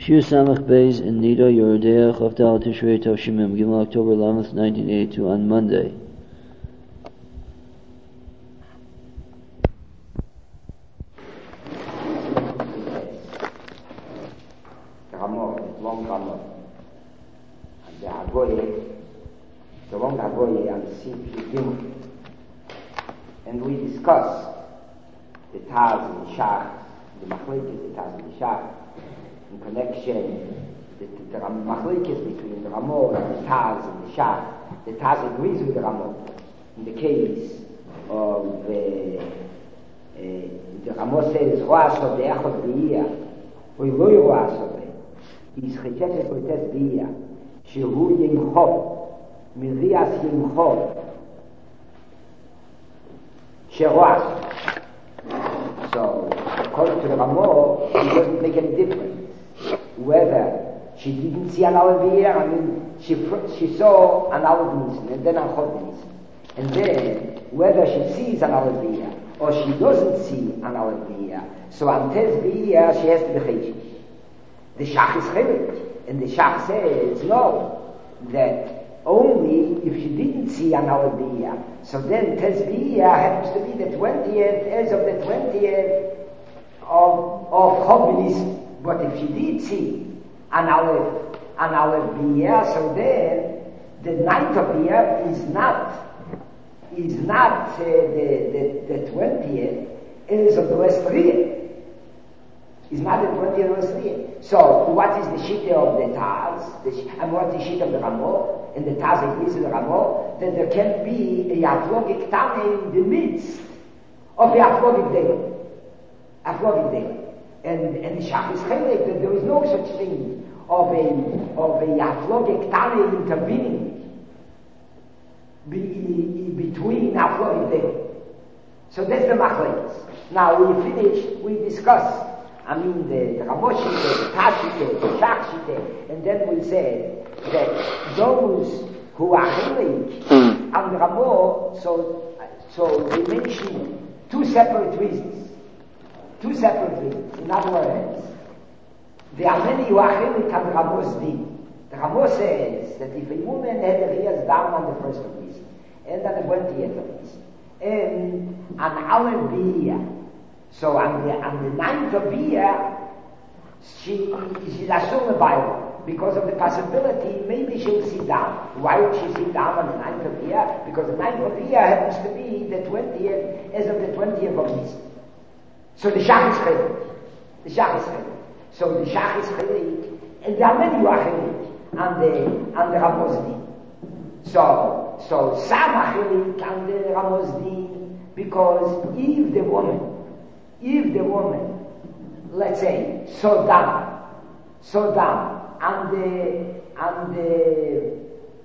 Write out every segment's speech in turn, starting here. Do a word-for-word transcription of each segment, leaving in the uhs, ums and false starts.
Shir Samach Beis in Nido Yerodea Chavdal Tishrei Toshimim Gimel October eleventh, nineteen eighty-two on Monday. The Ramah, long Ramah, and the Agoye, the long Agoye and the Sif Gimel, and we discuss the Taz and the Shach, the Machlekes, the Taz and the Shach, in connection, the, the, the Machlekes between the Ramah and the Taz and the Shach. The Taz agrees with the Ramah in the case of uh, uh, the Ramah says Rosh of the Echot Be'iyah, or Eloi Rosh of it, is Chechetes Kotes Be'iyah, Shehu Yimchov, Mirias Yimchov, Sherosh. So, according to the Ramah, it doesn't make any difference whether she didn't see an Aleviyah, I mean, she she saw an Aleviyah and then an Chodnizn, and then whether she sees an Aleviyah or she doesn't see an Aleviyah, so on Tez B'iyah she has to be Chayshish. The Shach is Chelik, and the Shach says no, that only if she didn't see an Aleviyah, so then Tez B'iyah happens to be the twentieth as of the twentieth of of Chodnizn. But if she did see an Aleph, an Aleph B'iyah, so then the ninth of B'iyah is not, is not uh, the, the, the twentieth, it is of the Westria. It's not the twentieth of the Westria. So, what is the Shita of the Taz, the, and what is the Shita of the Ramah? And the Taz agrees with the Ramah, that there can be a Yatlogik Tane in the midst of a Yatlogik Dele. Yatlogik Dele. And, and the Shach is Chelik, that there is no such thing of a, of a Yatlogik Tane intervening be, between Yatlogik Dele. So that's the Machlekes. Now we finish, we discuss, I mean the, the Ramah Shita, the Taz Shita, the Shach Shita, and then we said that those who are Chelik and Ramah, so, so we mentioned two separate reasons. Two separate reasons. In other words, there are many who are Chelik and Ramah's din. The Ramah says that if a woman had a Riyaz down on the first of this, and on the twentieth of this, and an Aleph B'iyah, so on the, on the ninth of B'iyah, she, she's assumed a Bible, because of the possibility, maybe she'll sit down. Why would she sit down on the ninth of B'iyah? Because the ninth of B'iyah happens to be the twentieth, as of the twentieth of this. So the Shach is Chelik. The Shach is Chelik. So the Shach is Chelik, and there are many who are Chelik on the, on the Ramah's din. So, so some are Chelik on the Ramah's din, because if the woman, if the woman, let's say, so down, so down, on the, on the,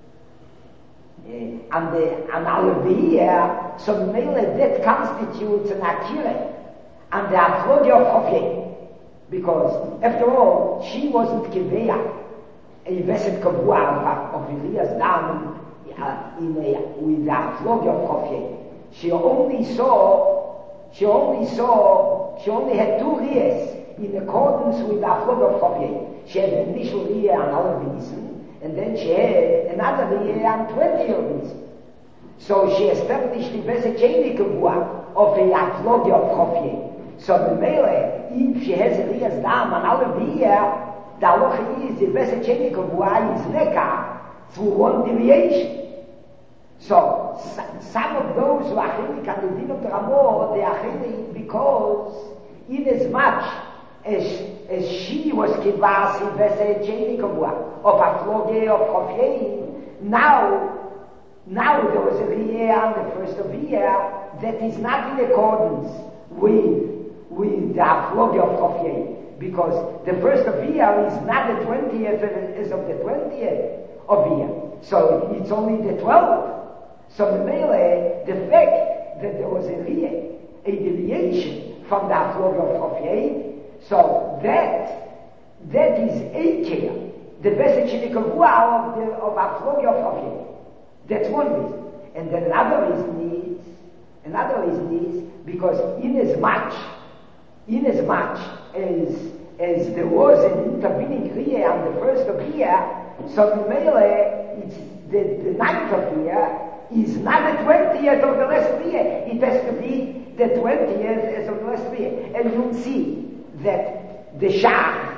uh, on the, on our B'iyah, so Mele, that constitutes an Akira, and the Aflogya of Chofye, because after all, she wasn't Kiveya, a Veset Kavua of Elias down in a, with the Aflogya of Chofye. She only saw, she only saw, she only had two Riyas in accordance with the Aflogya of Chofye. She had an initial Riyah on our reason, and then she had another Riyah on twenty of reason. So she established the Veset Cheni Kavua of a Aflogya of Chofye. So the Mele, if she has a Riyaz Dam on our B'iyah, the halacha is the Veset Cheni Kavua is Neka through one deviation. So some of those who are Chelik on the din of the Ramah, they are Chelik because in as much as, as she was Kivasi Veset Cheni Kavua of Aflogya of Chofye, now, now there was a Riyah on the first of B'iyah that is not in accordance with with the Aflogya of Chofye, because the first of B'iyah is not the twentieth as of the twentieth of B'iyah. So it's only the twelfth. So the Mele, the fact that there was a Riyah, a deviation from the Aflogya of Chofye, so that, that is Eikeh, the Veset Cheni Kavua of the of Aflogya of Chofye. That's one reason. And then another reason is, another reason is because in as much, in as much as as there was an intervening year on the first of year, so the Mele, it's the, the ninth of year, is not the twentieth of the last year. It has to be the twentieth of the last year. And you'll see that the Shach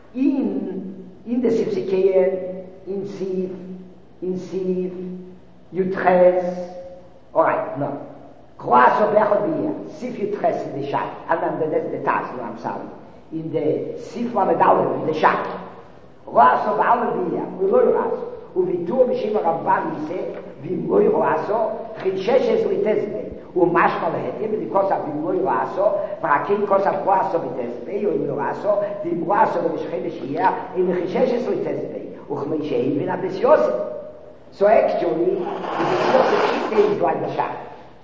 in, in the Sifsikeyen, in Siv, in Siv, Yutches, alright, no. Kroas of Bechot Bia, Sif Yutches in the Shach, and then the, the Taz, no, I'm sorry. In the Sif Lamed in the Shach. Kroas of Aleph Bia, Uloi Ras, Uvitur Bishim Ramban Yise, Vimloi Raso, Chisheshes Litezbe, Umashma Lehetim, because of Vimloi Raso, Vrakin Kos of Kroas of Litezbe, Uloi Raso, Vimroas of Mishchedesh Shia, in Chisheshes Litezbe, Uchmeishei Vina Bes Yosef. So actually, the Yosef Shite is like the Shach.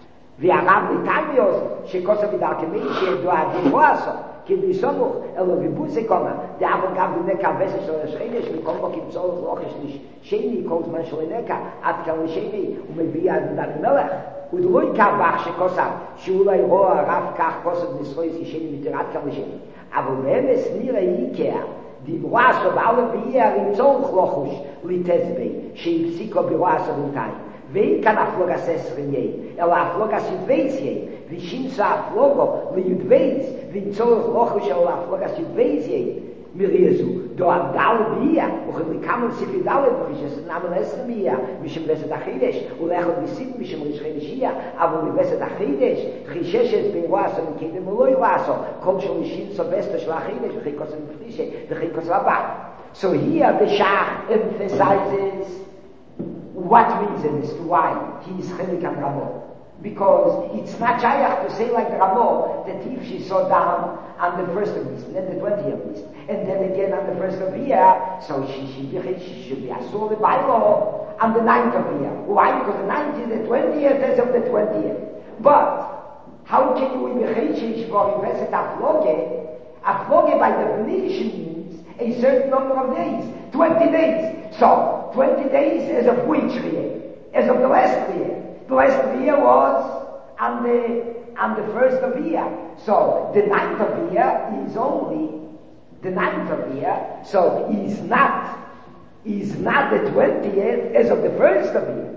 והרב ניתניוס, שכוסה בדרכמי שידוע דיבואסו, כי ביסומוך, אלו ויבוסי קומה, דאבו גם בנקה וסה של השכנש, וכל בו כמצור רוחש שני, כל זמן של נקה, עד כאן לשני, ומביא עד דן מלך. ודלוי כבח שכוסה, שאולי רואה רב כך כוסה בנסחוי שני מתיר עד כאן לשני. אבל באמס נראה איקר, דיבואסו בעלה בייה למצור רוחש לתזבי, שהפסיקו ביבואסו בינתיים. ואין כאן הפלוגס עשריניה, אלא הפלוגס ידוויזיה, ושינסה הפלוגו לידוויז, ונצורך רוחו של הפלוגס ידוויזיה, מריזו, דו הדל ביה, וכמלכם סיפי דלת, וכשס נאמן עשריניה, משם בסד החידש, ולאחד בסיד משם ריש חידשיה, אבל לבסד החידש, חיששת בין רועסו וקדם ולוי רועסו, כל של שינסה בסד של החידש, וכי כוסה מפרישה, וכי כוסה הבא. So here the Shach emphasizes what reason is to why he is Chelik and Ramo. Because it's not Shayach to say like Ramo that if she saw down on the first of this, and then the twentieth of this, and then again on the first of year, so she should be, she should be Asur the Bible on the ninth of year. Why? Because the ninth is the twentieth as of the twentieth. But how can we be Chechish for Invested Afloge? Afloge by definition means a certain number of days, twenty days. So, twenty days as of which year? As of the last year. The last year was on the, on the first of year. So, the ninth of year is only the ninth of year. So, is not, is not the twentieth as of the first of year.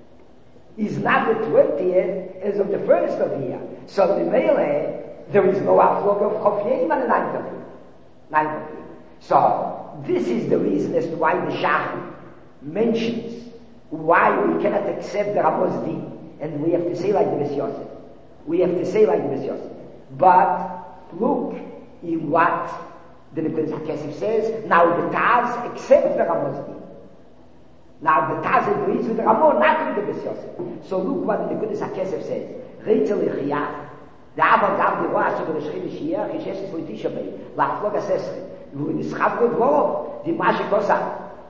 Is not the twentieth as of the first of year. So, the Mele, there is no aflog of Chofyeim on the ninth of year. Ninth of year. So, this is the reason as to why the Shach mentions why we cannot accept the Ramos Din. And we have to say like the Bes Yosef. We have to say like the Bes Yosef. But look in what the Nekudas HaKesef says. Now the Taz accepts the Ramos Din. Now the Taz agrees with the Ramo, not with the Bes Yosef. So look what the Nekudas HaKesef says. Reitel Echiyah, the Abba Gam the Rosh of the Shchid Shiyah, Chishes Politisha Bay, Lachflog Asesre. ונסחב גדבורו, דימה שכוסה.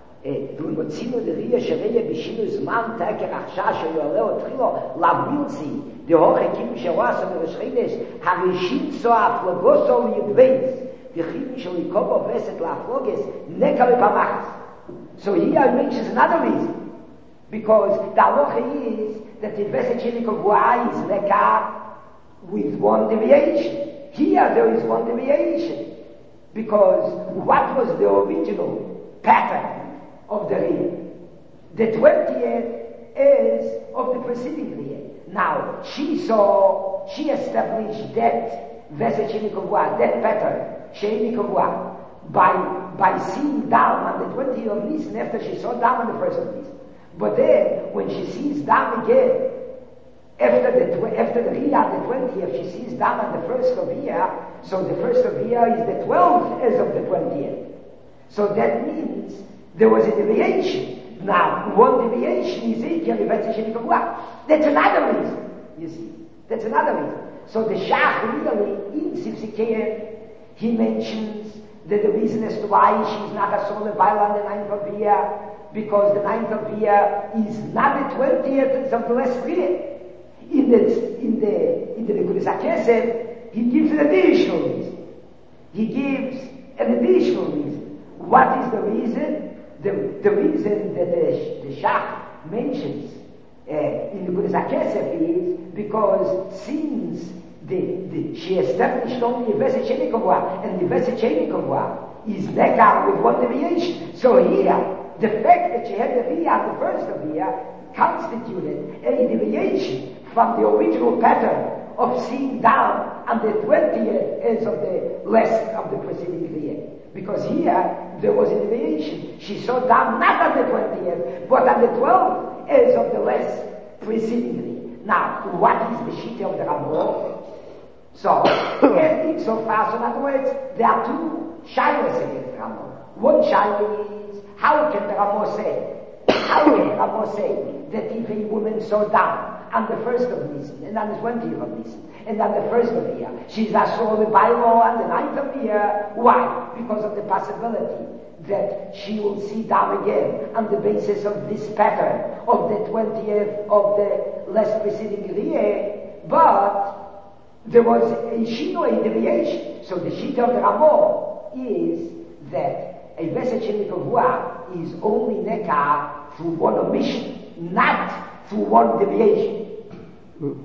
ומוצינו דריה שריה בשינו זמן תקר החשש שיועלה ותחילו לבילצי, דהוך הקים שרועסו מרשחידש, הראשית סו הפלוגוסו לידוויץ, דחימי שליקובו וסת להפלוגס, נקה בפמחס. So here I mention another reason, because the halacha is that the veset shenikov is neka with one deviation. Here there is one deviation. Because what was the original pattern of the year? The twentieth is of the preceding year. Now, she saw, she established that Vesechinikovwa, that pattern, Sheinikovwa, by, by seeing down on the twentieth of Nisan after she saw down on the first of Nisan. But then, when she sees down again, after the, after the year on the twentieth, she sees down on the first of year, so the first of year is the twelfth as of the twentieth. So that means there was a deviation. Now, one deviation is equal to That's another reason, you see. That's another reason. So the Shach really, in Sifsikeyen, he mentions that the reason as to why she's not a solar Baal on the ninth of year, because the ninth of year is not the twentieth of the last year. In the in the in the Nekudas HaKesef, he gives an additional reason. He gives an additional reason. What is the reason? The the reason that the, the Shach mentions uh, in the Nekudas HaKesef is because since the, the, she established only a Vesichet Kavua, and the Vesichet Kavua is Nekar with one deviation. So here, the fact that she had the Riyah on the first of the year constituted a deviation from the original pattern of seeing down on the twentieth as of the less of the preceding Riyah. Because here, there was a deviation. She saw down not on the twentieth, but on the twelfth as of the less preceding Riyah. Now, what is the Shita of the Ramah? So, everything so far, so in other words, there are two shilas against the Ramah. One shilah is, how can the Ramah say, how can the Ramah say that if a woman saw down on the first of Nisan, and on the twentieth of Nisan, and on the first of the year, she's asur the bylaw on the ninth of the year? Why? Because of the possibility that she will see down again on the basis of this pattern of the twentieth of the less preceding year, but there was a shino, a deviation. So the shita of the Ramah is that a Vesichet Kavua is only nekah through one omission, not through one deviation. Mm.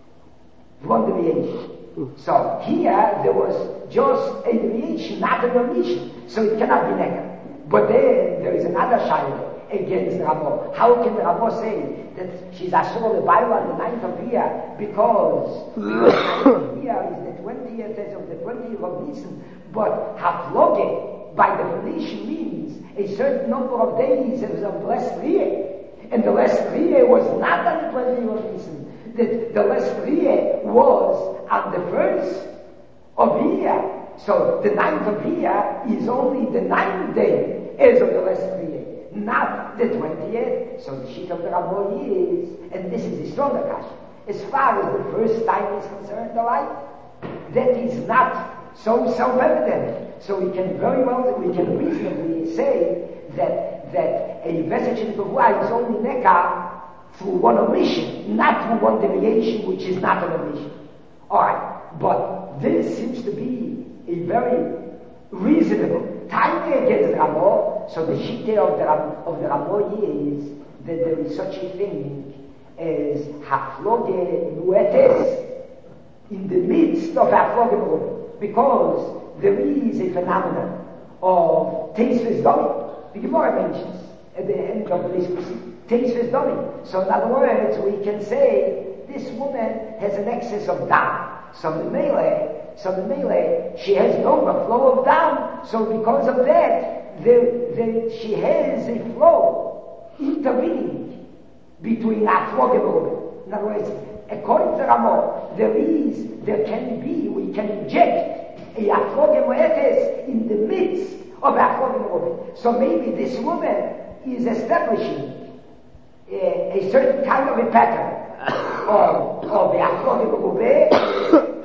One deviation. Mm. So here there was just a deviation, not an omission. So it cannot be nekah. But then there is another shayla against the Ramah. How can the Ramah say that she's asur the Bible on the ninth of year because the ninth of year is the twentieth as of the twentieth of Nisan, but hafloge by definition means a certain number of days as of the last year, and the last year was not on the twentieth of Nisan. The, the last year was on the first of year. So the ninth of year is only the ninth day as of the last year, not the twentieth. So the sheet of the Ramah is, and this is the stronger kasha, as far as the first time is concerned, alright, that is not so self-evident. So we can very well, we can reasonably say that that a Vesichet Kavua is only nekah through one omission, not through one deviation, which is not an omission. Alright, but this seems to be a very reasonable time against the Ramah. So the shita of the of the Ramah is that there is such a thing as hafloge nuetes in the midst of hafloge merubah, because there is a phenomenon of teisves domi. The Gemara mentions at the end of this teisves domi. So in other words, we can say this woman has an excess of dam. So the melee, so the melee, she has no flow of dam. So because of that, the, the, she has a flow intervening between hafloge and merubah. In other words, according to Ramah, there is, there can be, we can inject a hafloge moetes in the midst of hafloge and merubah. So maybe this woman is establishing a, a certain kind of a pattern of, of the hafloge and merubah.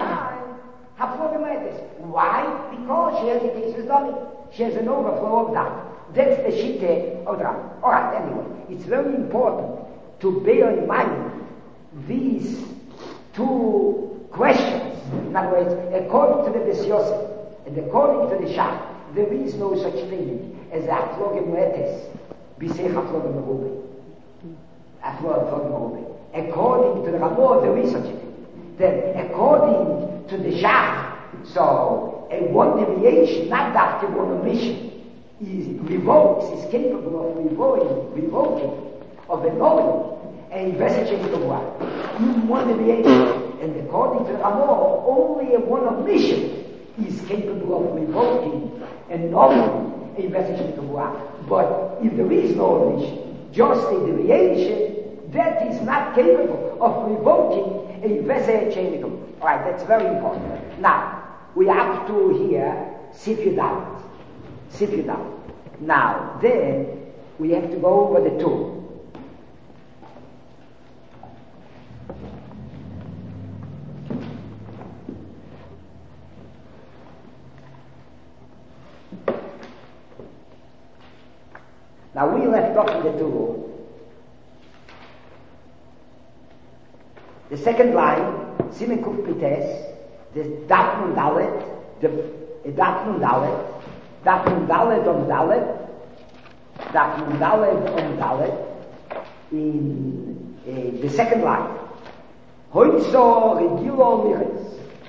Why? Because she has a teisves domi. She has an overflow of that. That's the shita of the Ramah. Alright, anyway, it's very important to bear in mind these two questions. In other words, according to the Beis Yosef and according to the Shach, there is no such thing as hafloge moetes b'sei hafloge merubah. Hafloge merubah. According to the Ramah, there is such a thing. Then, according to the Shach, so a one deviation, not that one omission, is revokes, is capable of revoking, revoking, of annulling a Vesichet Kavua. Even one deviation, and according to the Ramah, only a one omission is capable of revoking and annulling a Vesichet Kavua. But if there is no omission, just a deviation, that is not capable of revoking a Vesichet Kavua. Alright, that's very important. Now, we have to here sip you down. Sip you down. Now, then, we have to go over the two. Now, we left off in the two. The second line, Simen Kuf Pites, the Daf Nun Dalet, the Daf Nun Dalet, Daf Nun Dalet on Dalet, Daf Nun Dalet on Dalet, in uh, the second line. Hoitzo Regilo Miches.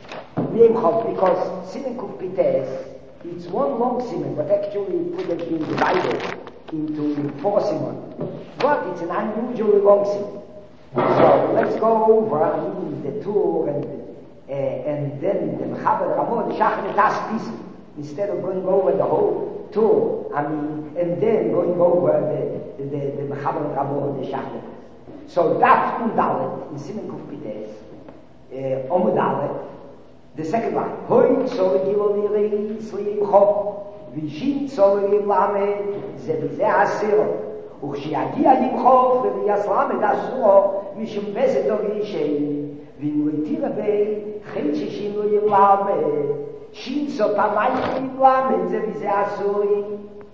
Yom Chov, because Simen Kuf Pites, it's one long Simen, but actually it could have been divided into four Simen. But it's an unusually long Simen. So let's go over, I mean, the tour and uh, and then the Mechaber Ramon, the Shachar Tas piece, instead of going over the whole tour, I mean, and then going over the the the Mechaber Ramon, the Shachar Tas. So Daf Undalet in Simen Kuf Pites, uh, Omudalet, the second line. Hoy so giloliri slim chov, vishin so lamed ze bize asir. וכשיגיע ימחוף ויסלם את אסורו משום בזת ורישי ואם הוא יתיר בי חן שישים לא ילמד שינסו פעמיים ילמד זה בזה אסורי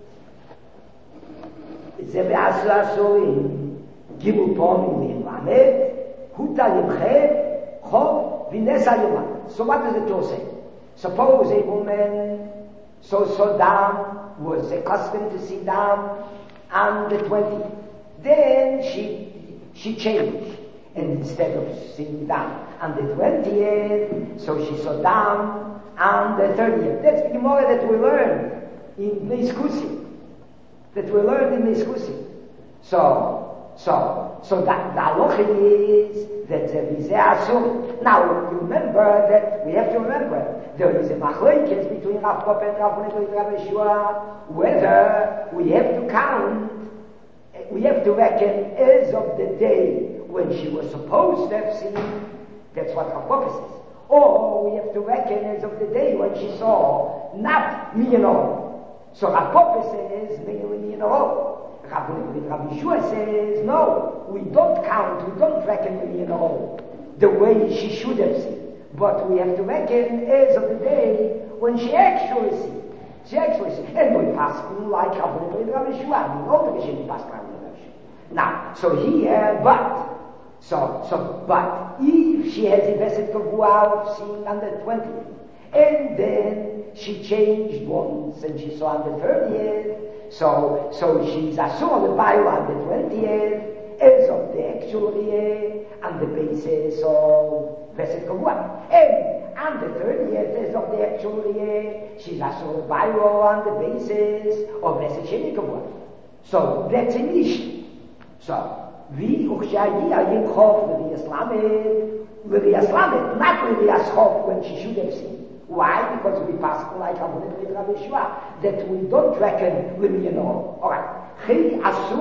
זה בעשו אסורי גימו פעמים ילמד הוטה ימחה חוב ונסה ילמד. So what does the Torah say? Suppose a woman so so down was accustomed to sit down on the twentieth. Then she she changed, and instead of sitting down on the twentieth, so she sat down on the thirtieth. That's the Gemara that we learned in Meiskusi. That we learned in Meiskusi. So, so, so that the halacha is that there is a asur. Now, remember that we have to remember there is a machlokes between Rav Papa and Rav Huna and Rav Yeshua whether we have to count, we have to reckon as of the day when she was supposed to have seen. That's what Rav Papa says. Or we have to reckon as of the day when she saw not me and all. So Rav Papa says mainly me and all. Rav Yeshua says no, we don't count, we don't reckon me and all the way she should have seen. But we have to reckon as of the day when she actually sees. She actually sees. And we pass like Rav Yeshua. We know that she didn't pass Rav Yeshua. Now, so here, but, so, so, but, if she has a Beset Kavua of seeing on the twentieth, and then she changed once and she saw on the thirtieth, so, so she's asur the Bible on the twentieth, as of the actual year, on the basis of Beset Kavua. And on the thirtieth, as of the actual year, she's asur the Bible on the basis of Beset Sheni Kavua. So, that's an issue. So, we ukshayi ayim chof v'yaslamed, v'yaslamed, not v'yaschof when she should have seen. Why? Because we pass like Rav Huna and Rav Yeshua that we don't reckon with you know. All right. Chei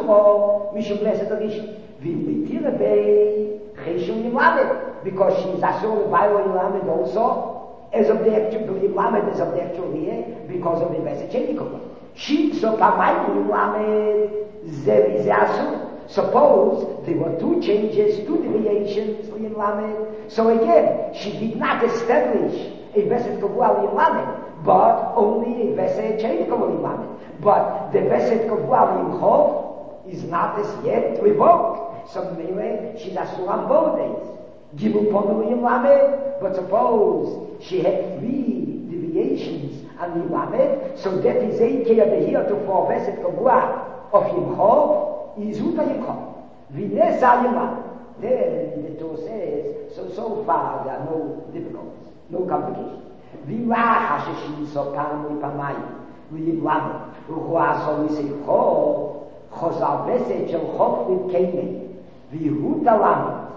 asuro mishum blessed rish v'mitira bei chei shum yilamed, because she's asur v'bayro yilamed also as of the actual yilamed as of the actual year because of the blessed Shenikov. She so pamayim yilamed ze v'ze asur. Suppose there were two changes, two deviations in Lamed. So again, she did not establish a Beset Kavua in Lamed, but only a Beset Sheni Kavua in Lamed. But the Beset Kavua in Chov is not as yet revoked. So anyway, she's asur on both days. Gimel Pono in Lamed, but suppose she had three deviations on the Lamed, so that is a Kiyah here to for Beset Kavua of Yom Chov. Is Uta Yimchov. Vinesa Yimah. Then the Torah says, so, so far there are no difficulties, no complications. V'rach hasheshin sopam u'pamayim v'yimlamu u'chua so v'seichov chosal v'set shel chov v'keimei v'yihuta lamet.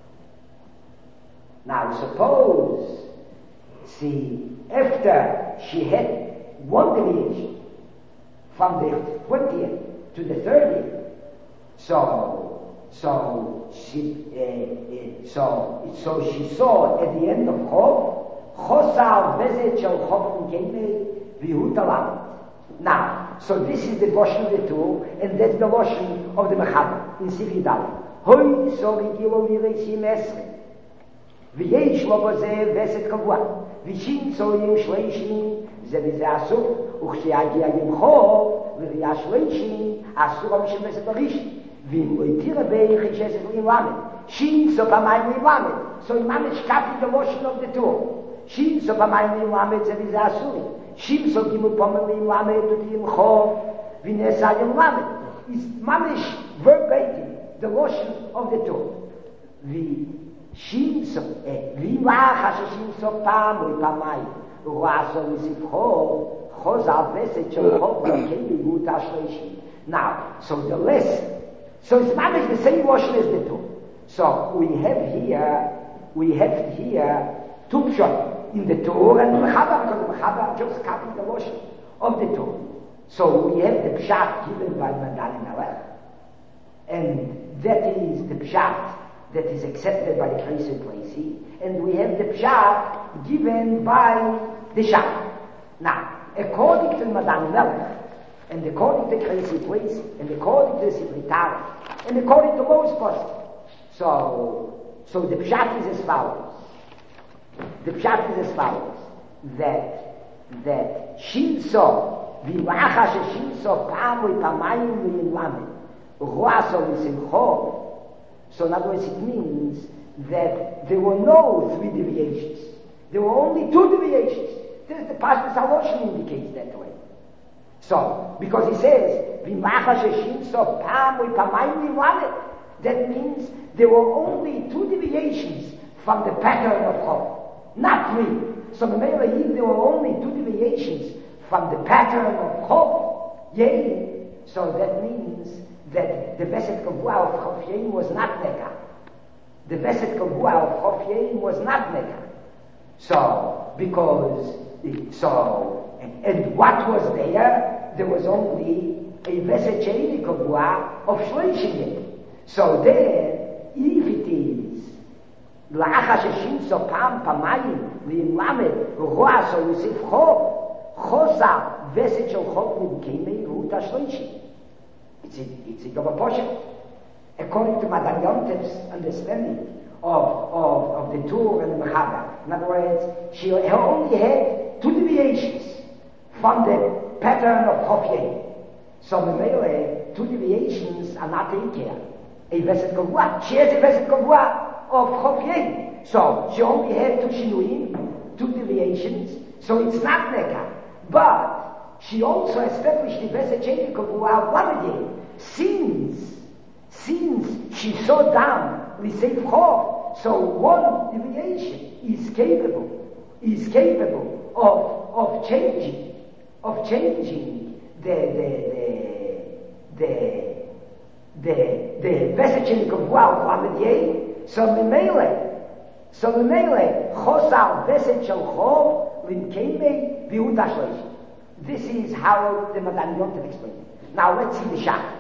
Now suppose, see, after she had one deviation from the twentieth to the thirtieth, So, so she, uh, uh, so, so she saw at the end of Chov, Chosal Bezet Shel Chov Keimei V'Yihutalam. Now, so this is the portion of the two, and that's the portion of the Mechaber in Sifri Dalet. Hoy Sori Gilo V'Reisim Esre V'Yesh Lo Bozeh Veset Kavua V'Shin Sorim Shleishim Ze V'Ze Asur Uchshe'agia Yim Chov V'Riya Shleishim Asur Am Shem Veset Arish Vim Oitira Bei Cheshes V'Im Lamed Shin So Pamayim V'Im Lamed. So Imam is copying the motion of the two. Shin So Pamayim V'Im Lamed Ze V'Ze Asur Shin So Gimel Pomayim V'Im Lamed V'Im Chov V'Nesa V'Im Lamed. Is mamish verbatim the motion of the two. The Shinso, eh, Vimacha Shinso Pam, Pamai, Raso Sifho, Hosa Veset Chokov, Kebi Ashleshi. Now, so the lesson, so it's not the same washing as the two. So we have here, we have here two pshot in the Torah and the Mechaber, because the Mechaber just copied the washing of the Torah. So we have the pshat given by Mandali Melech, and that is the pshat that is accepted by the Kreisi Preisi, and we have the pshat given by the Shach. Now, according to Mandali Melech, and according to Kreisi Preisi, and according to the Sifrei Torah, and according to most poskim, so so the pshat is as follows. The pshat is as follows: that that Shinso. Vimacha sheshinso pamui pamayim v'yinlamed roaso v'simcho. So in other words, it means that there were no three deviations. There were only two deviations. This, the Pashtus HaLoshen indicates that way. So, because he says, Vimacha sheshinso pamui pamayim v'yinlamed, that means there were only two deviations from the pattern of Chov, not three. So in there were only two deviations from the pattern of Chov, yea, so that means that the Veset Kavua of Chov Yein was not Neka. The Veset Kavua of Chov Yein was not Neka. So, because, so, and, and what was there? There was only a Veset Sheini Kavua of Shloshim Yein. So then, if it is La'acha Sheshinso Pam Pamayim V'Yimlamed Roaso Yosef Chov Chosa Veset Shel Chov L'Kemei Ruta Shloshim. It's a, it's a double portion. According to Madan Yontev's understanding of, of, of the Tur and the Mechaber. In other words, she only had two deviations from the pattern of Chov Yein. So the Mele, two deviations are not taken care. A Veset Kavua. She has a Veset Kavua of Chov Yein. So she only had two Shinuim, two deviations. So it's not Neka. But she also established the Veset Sheini Kavua of Lamed Yein. Since, since she saw down the Seif Chov, so one deviation is capable, is capable of, of changing, of changing the, the, the, the, the, the Veset Sheini Kavua of Lamed Yein. So Memele, so Memele, Chosal Veset Shel Chov L'Kemei V'Uta Shloshim. This is how the Madan Yontev explained it. Now let's see the Shach.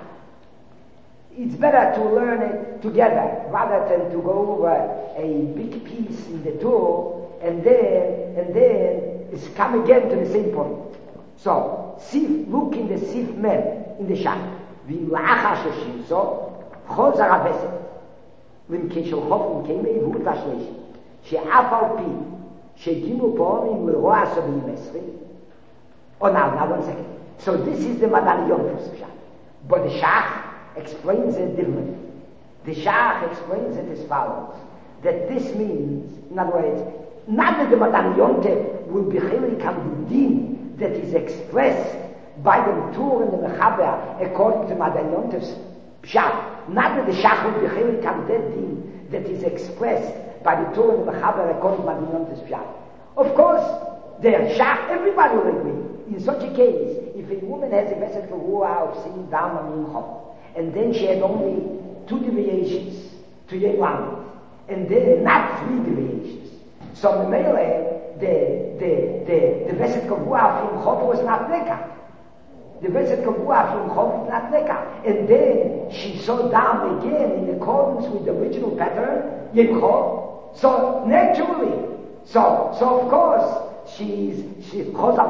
It's better to learn it together rather than to go over a big piece in the Torah and then and then it's come again to the same point. So, Sif, look in the Sif Mem in the Shach. V'La'acha Sheshinso Chozar HaVeset V'Mkeshel Chof V'Kemei V'Uta Shloshim She'af al Pi She'gimu Po'omim L'Roa So B'Yimesri. Oh, now, now, one second. So this is the Madan Yontev's Shach. But the Shach explains it differently. The Shach explains it as follows. That this means, in other words, not that the Madan Yontev will be Chilik HaMudim that is expressed by the Tur and the Mechaber according to Madan Yontev's Shach. Not that the Shach will be Chilik HaMudim that is expressed by the Tur and the Mechaber according to Madan Yontev's Shach. Of course, there, Shach, everybody will agree. In such a case, if a woman has a Veset Kavua of sitting down on Minchot, and then she had only two deviations to Yelam, and then not three deviations. So the Mele, the the the the Veset Kavua from Chov was not Neka. The Veset Kavua from Chov was not Neka, and then she saw down again in accordance with the original pattern Yem Chov. So naturally, so so of course. She's, she, it was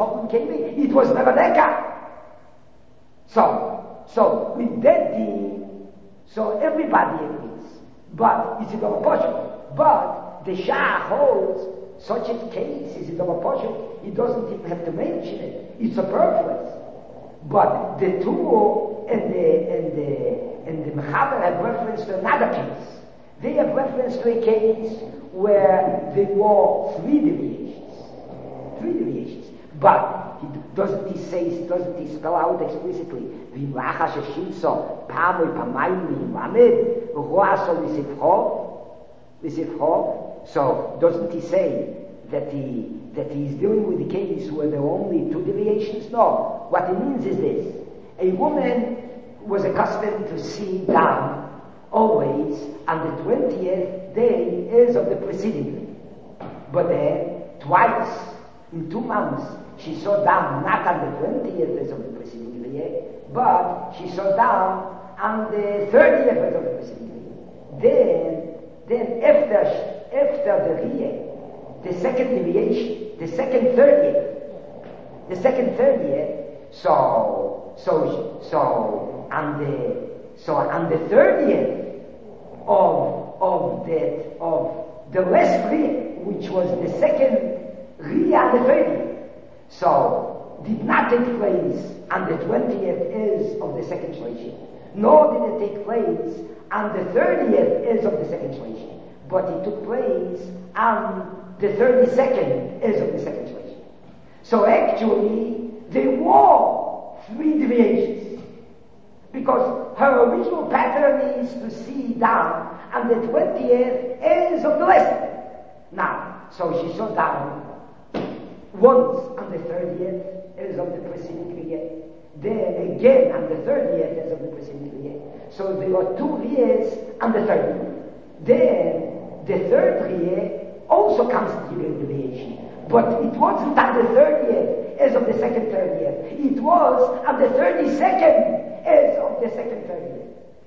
never Neka. So, so with that deed, so everybody agrees. But it's a double portion. But the Shah holds such a case is a double portion. He doesn't even have to mention it. It's superfluous. But the two and the and the and the Mechaber have reference to another case. They have reference to a case where there were three deviations. Three deviations. But he doesn't he say, doesn't he spell out explicitly, V'Lacha Sheshinso, Pamui Pamayim V'Yimamed, Roaso L'Sifcho. L'Sifchov. So doesn't he say that he that he's dealing with the case where there are only two deviations? No. What he means is this: a woman was accustomed to see down always on the twentieth day is of the preceding day. But then, twice in two months, she saw down not on the twentieth as of the preceding day, but she saw down on the thirtieth as of the preceding day. Then, then after, after the Riyeh, the second deviation, the second thirtieth, the second thirtieth, so, so, so, on the, so on the thirtieth of, of that, of the last Riyeh, which was the second Riyeh on the thirtieth, so did not take place on the twentieth is of the second Shlishi, nor did it take place on the thirtieth is of the second Shlishi, but it took place on the thirty-second is of the second Shlishi. So actually, there were three deviations, because her original pattern is to see down on the twentieth is of the lesson. Now, so she saw down once on the thirtieth as of the preceding Riyeh, then again on the thirtieth as of the preceding Riyeh. So there are two Riyehs on the thirtieth. Then the third Riyeh also comes to give a deviation, but it wasn't on the thirtieth as of the second thirtieth. It was on the thirty-second as of the second thirtieth.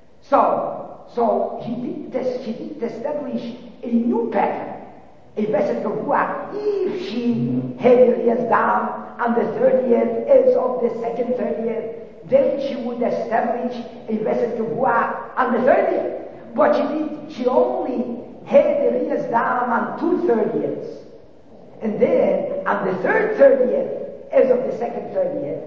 So, so she did, she did establish a new pattern. A Vesed Gavua, if she had her ears down on the thirtieth as of the second thirtieth, then she would establish a Vesed Gavua on the thirtieth. But she did, she only had her ears down on two thirtieths. And then on the third thirtieth as of the second thirtieth,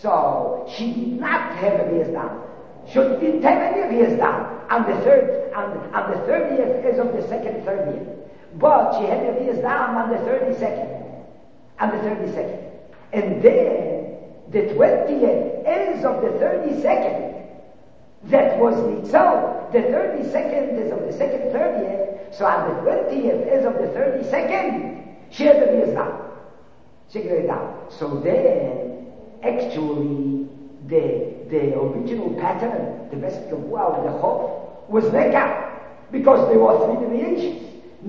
so she did not have her ears down. She didn't have any ears down on the third, on, on the thirtieth as of the second thirtieth. But she had her ears down on the thirty-second, on the thirty-second. And then, the twentieth as of the thirty-second, that was Nitzal, the thirty-second is of the second thirtieth, so on the twentieth as of the thirty-second, she had her ears down. She had it down. So then, actually, the, the original pattern, the Vesed Gavua of the Chof, was Reka, because there were three deviations.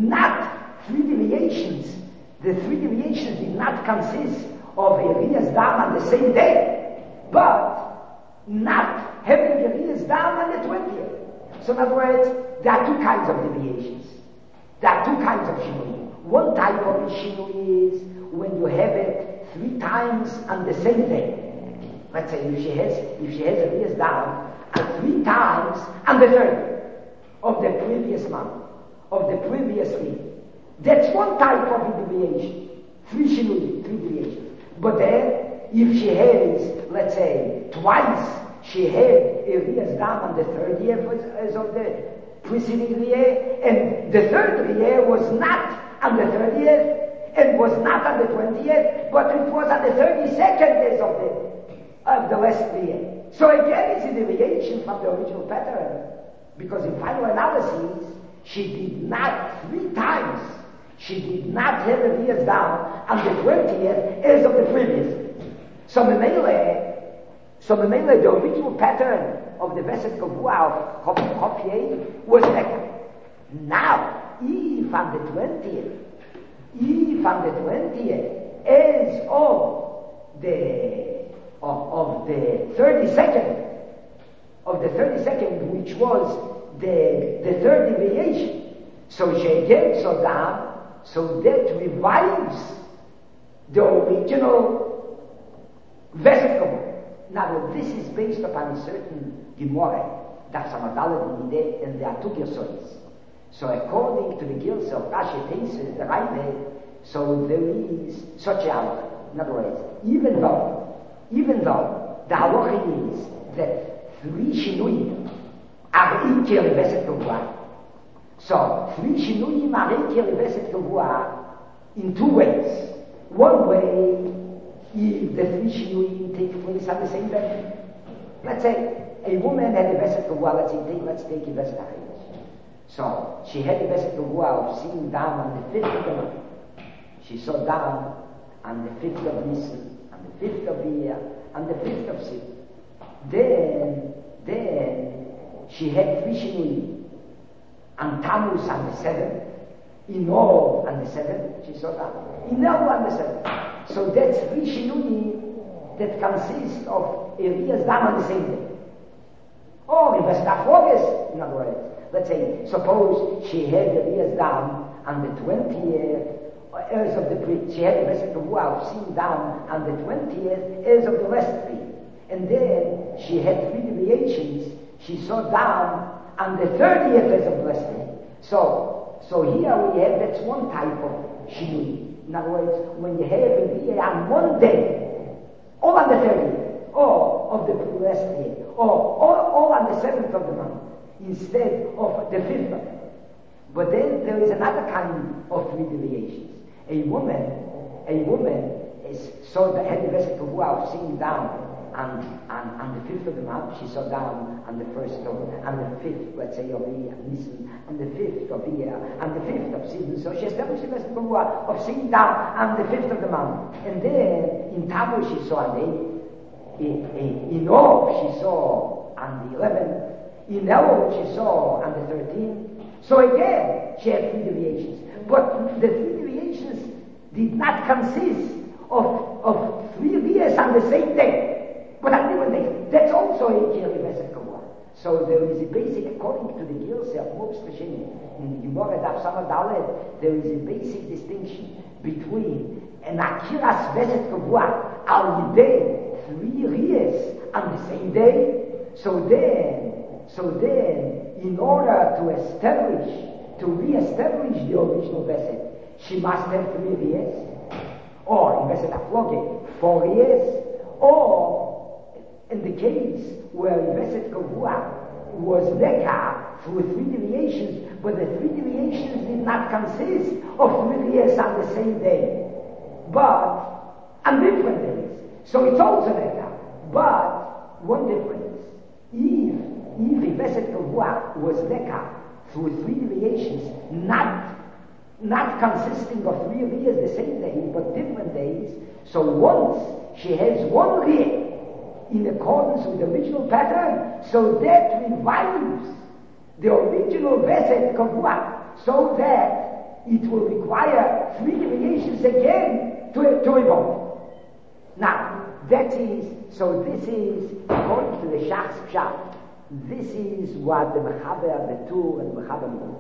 Not three deviations. The three deviations did not consist of Elias down on the same day, but not having Elias down on the twentieth. So in other words, there are two kinds of deviations. There are two kinds of shinui. One type of shinui is when you have it three times on the same day. Let's say if she has if she has Elias down and three times on the thirtieth of the previous month, of the previous week. That's one type of deviation. Three shinui, three deviations. But then, if she has, let's say, twice, she had Elias down on the thirtieth as of the preceding Riyeh, and the third Riyeh was not on the thirtieth, and was not on the twentieth, but it was on the thirty-second as of the, of the last Riyeh. So again, it's a deviation from the original pattern, because in final analysis, she did not, three times, she did not have her ears down on the twentieth as of the previous. So Memele, so Memele, the original pattern of the Vesed Gavua of Chof was Mecca. Now, if on the twentieth, if on the twentieth, as of the, of, of the thirty-second, of the thirty-second, which was the, the third deviation, so she again saw down, so that revives the original Vesed Gavua. Now, this is based upon a certain Gemara, that's a modality, and there are two Gersois. So, according to the Gersa of Rashi Tesis, the Raive, so there is such a halacha. In other words, even though, even though the halacha is that three shinuyim are ikir Vesed Gavua, so three shinuyim are ikir Vesed Gavua in two ways. One way, if the three shinuyim take place on the same day. Let's say a woman had a Vesed Gavua, let's say, take, let's take a Vesed Achilas. So she had the best of of seeing down on the fifth of the month. She saw down on the fifth of Nisan, on the fifth of the year, on the fifth of Siv. Then, then she had three Shinui, on Tammuz on the seventh, in all on the seventh, she saw down, in all on the seventh. So that's three Shinui that consist of Elias down on the same day. Oh, it was not August, in other words. Let's say, suppose she had the Elias down on the twentieth, heirs of the priest. She had the rest of the wow seen down on the twentieth, heirs of the rest three. And then she had three deviations. She saw down on the thirtieth, heirs of the rest three. So, so here we have, that's one type of shinui. In other words, when you have a year on one day, all on the thirtieth, or of the rest three, or all, all on the seventh of the month, instead of the fifth of it. But then there is another kind of three deviations. A woman, a woman is saw the had the rest of wow sitting down on, on on the fifth of the month. She saw down on the first of on the fifth, let's say, of the year, listen, on the fifth of the year, on the fifth of season. So she established the rest of wow of sitting down on the fifth of the month. And then in Tammuz she saw on the eighth. In, in, in Ov she saw on the eleventh. In Elul she saw on the thirteenth. So again, she had three deviations. But the three deviations did not consist of, of three years on the same day, but on different days. That's also a Kiri Vesek Kavua. So there is a basic, according to the Gilse of Mobs Tashini, in the Gemara Daf Samar Dalet, there is a basic distinction between an Akiras Vesek Kavua al Yidei, three years on the same day. So then, so then, in order to establish, to re-establish the original Vesed, she must have three years, or in Vesed Afloge, four years, or in the case where Vesed Kavua was Leka through three deviations, but the three deviations did not consist of three years on the same day, but on different days. So it's also Leka, but one difference. If If a Vesed Kavua was Leka through three deviations, not, not consisting of three years the same day, but different days, so once she has one year in accordance with the original pattern, so that revives the original Vesed Kavua, so that it will require three deviations again to, to evolve. Now, that is, so this is, according to the Shach's Pshat, this is what the Mechaber, the Tur, and the Mechaber mean.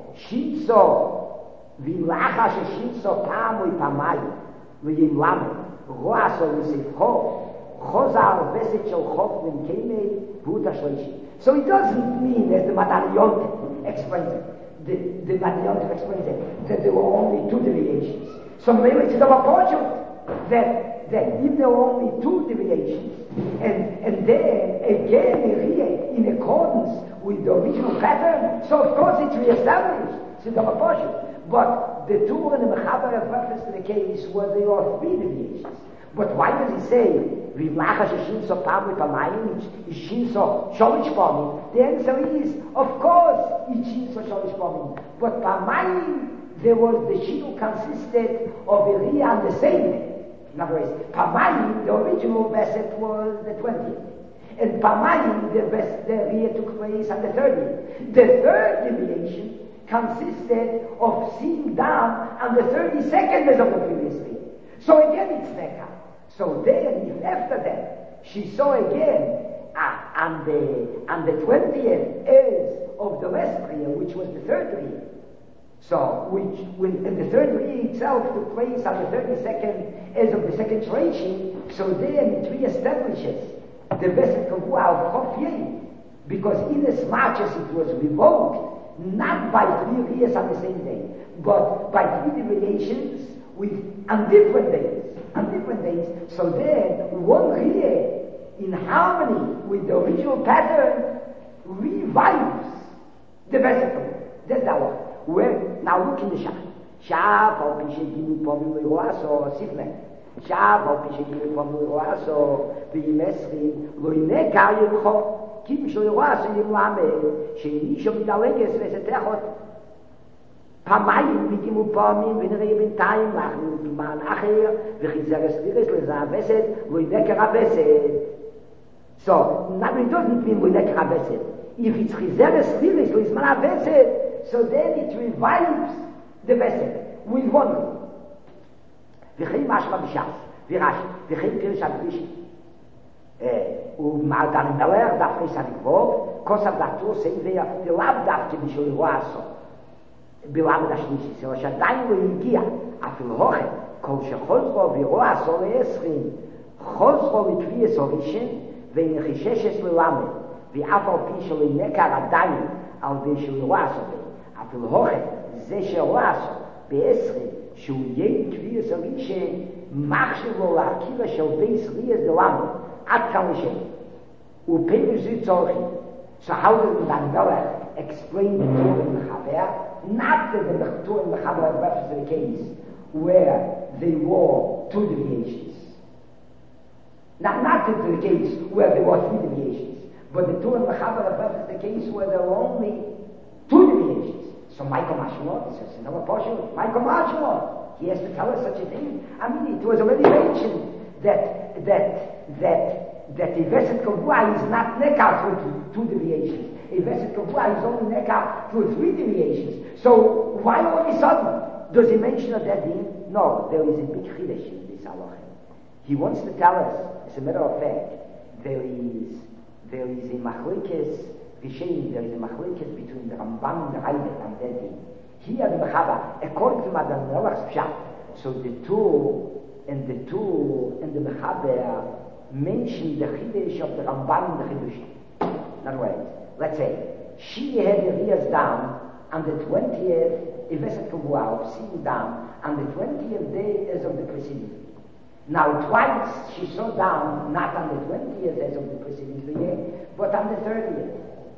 Shinso, v'imlacha sheshinso pamu ipamai, v'yimlamu, roaso v'sifcho, chozar v'eset shel chof v'imkemei, v'uta shleishi. So it doesn't mean, as the Madan Yontif explains it, the, the Madan Yontif explains it, that there were only two deviations. So maybe it's the opposite, that that if there were only two deviations, and, and then again in accordance with the original pattern, so of course it's re-established, it's the opposite. But the Tur and the Mechaber have reference to the case where there are three deviations. But why does he say, V'imlacha sheshinso pamu pamayim, is shinso sholish pamim? The answer is, of course, it's shinso sholish pamim. But pamayim, there was the shinu consisted of a riyah on the same day. In other words, Pamayim, the original Vesed was the twentieth. And Pamayim, the best, the riyah took place on the thirtieth. The third deviation consisted of seeing down on the thirty-second as of the previous day. So again it's Neka. So then, if after that, she saw again uh, on the on the twentieth as of the last riyah, which was the third riyah. So, which, when, and the third riyah itself took place on the thirty-second as of the second Shreishi, so then it re-establishes the Vesed Kavua of Chof Yei, because in as much as it was revoked, not by three riyahs on the same day, but by three deviations with, on different days, on different days, so then one riyah in harmony with the original pattern revives the Vesed Kavua. That's that one. Where, now look in the Shach. Shach, al pishegimu pomim leroaso, sifle. Shach, al pishegimu pomim leroaso, v'yimesri, lo yineh kar yemcho. kim shel was in dem lame sheini sho mit aleges veset echot pamayim mit dem upamim wenn er eben taim machen man acher wir khizares dires le za veset wo ibeker veset so now it doesn't mean we ibeker veset if it's khizares dires is man veset so then it revives the veset with one wir khim mashma bishas wir rash wir khim pir shabish und mal dann da wer da fris an gvog kosab da tu sei wer de lab da ti bishol waso bilam da shnish se o shadayn wo igia afil hoche kol shkhol vo bi waso leschin khol vo mit vi sovishin vein khishesh lam vi afal pishol nekar adayn al bishol waso afil hoche ze she waso beschin shu yei vi sovishin machshlo la kiva shel beis lies de lam at kalishe u peiz zit zoch so how did the Nagala explain the Torah in the Chaber, not that the Torah in the Chaber refers to the case where there were two deviations, not not to the case where there were three deviations, but the Torah in the Chaber refers to the case where there were only two deviations. So Michael Mashmot says another portion, Michael Mashmot, he has to tell us such a thing. I mean, it was already mentioned that that that that a Veset Kavua is not nekar through two, two deviations. A Veset Kavua is only nekar through three deviations. So why all of a sudden does he mention a dead thing? No, there is a big chiddush in this halacha. He wants to tell us, as a matter of fact, there is there is a machlekes Rishein, there is a machlekes between the Ramban and the Raivet and dead thing. Here the Mechaba, according to Madan Melach's Pshat, so the two and the two and the Mechaber mention the Chiddush of the Ramban and the Chiddush. In other words, let's say, she had the Riyaz down on the twentieth, Iveset Kavua of seeing down on the twentieth day as of the preceding. Now twice she saw down, not on the twentieth as of the preceding year, but on the thirtieth.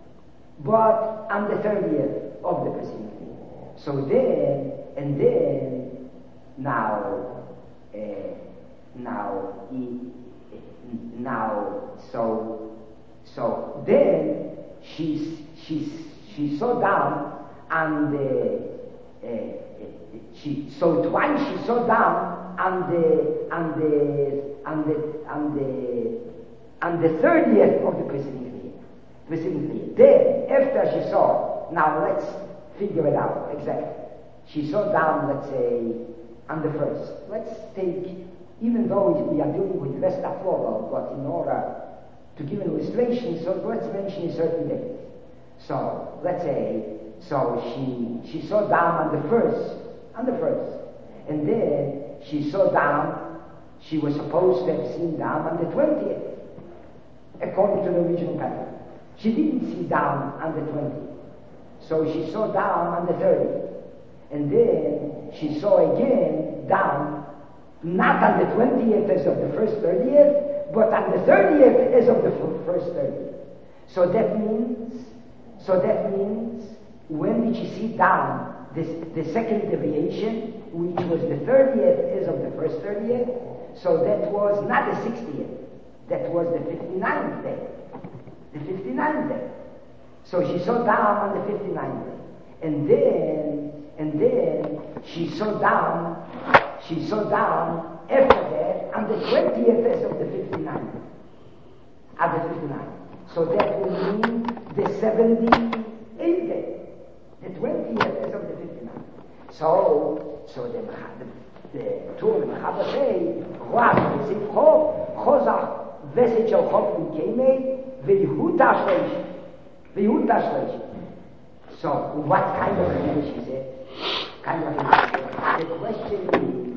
But on the thirtieth of the preceding year. So then, and then, now, uh, now, he, now, so, so then she she she saw down and the uh, she so twice she saw down and the and the and the and the and the thirtieth of the preceding year, preceding year. Then after she saw, now let's figure it out exactly. She saw down, let's say, on the first. Let's take. Even though we are dealing with Vesta Flora, but in order to give an illustration, so let's mention a certain date. So, let's say, so she she saw down on the first, on the first, and then she saw down, she was supposed to have seen down on the twentieth, according to the original pattern. She didn't see down on the twentieth, so she saw down on the thirtieth, and then she saw again down not on the twentieth as of the first thirtieth, but on the thirtieth as of the first thirtieth. So that means, so that means, when did she see down this, the second deviation, which was the thirtieth as of the first thirtieth? So that was not the sixtieth, that was the fifty-ninth day. The fifty-ninth day. So she saw down on the fifty-ninth day. And then, and then, she saw down She saw down after that on the twentieth as of the fifty-ninth. At the fifty-ninth. So that will mean the seventy-eighth day. The twentieth as of the fifty-ninth. So, so the the Torah the Mechaber say, Rav, Yisif Chov, Chozach, Veset Shel Chov Mikemei, V'Yehud Tashleish. V'Yehud Tashleish. So, what kind of English is it? Kind of English. The question is,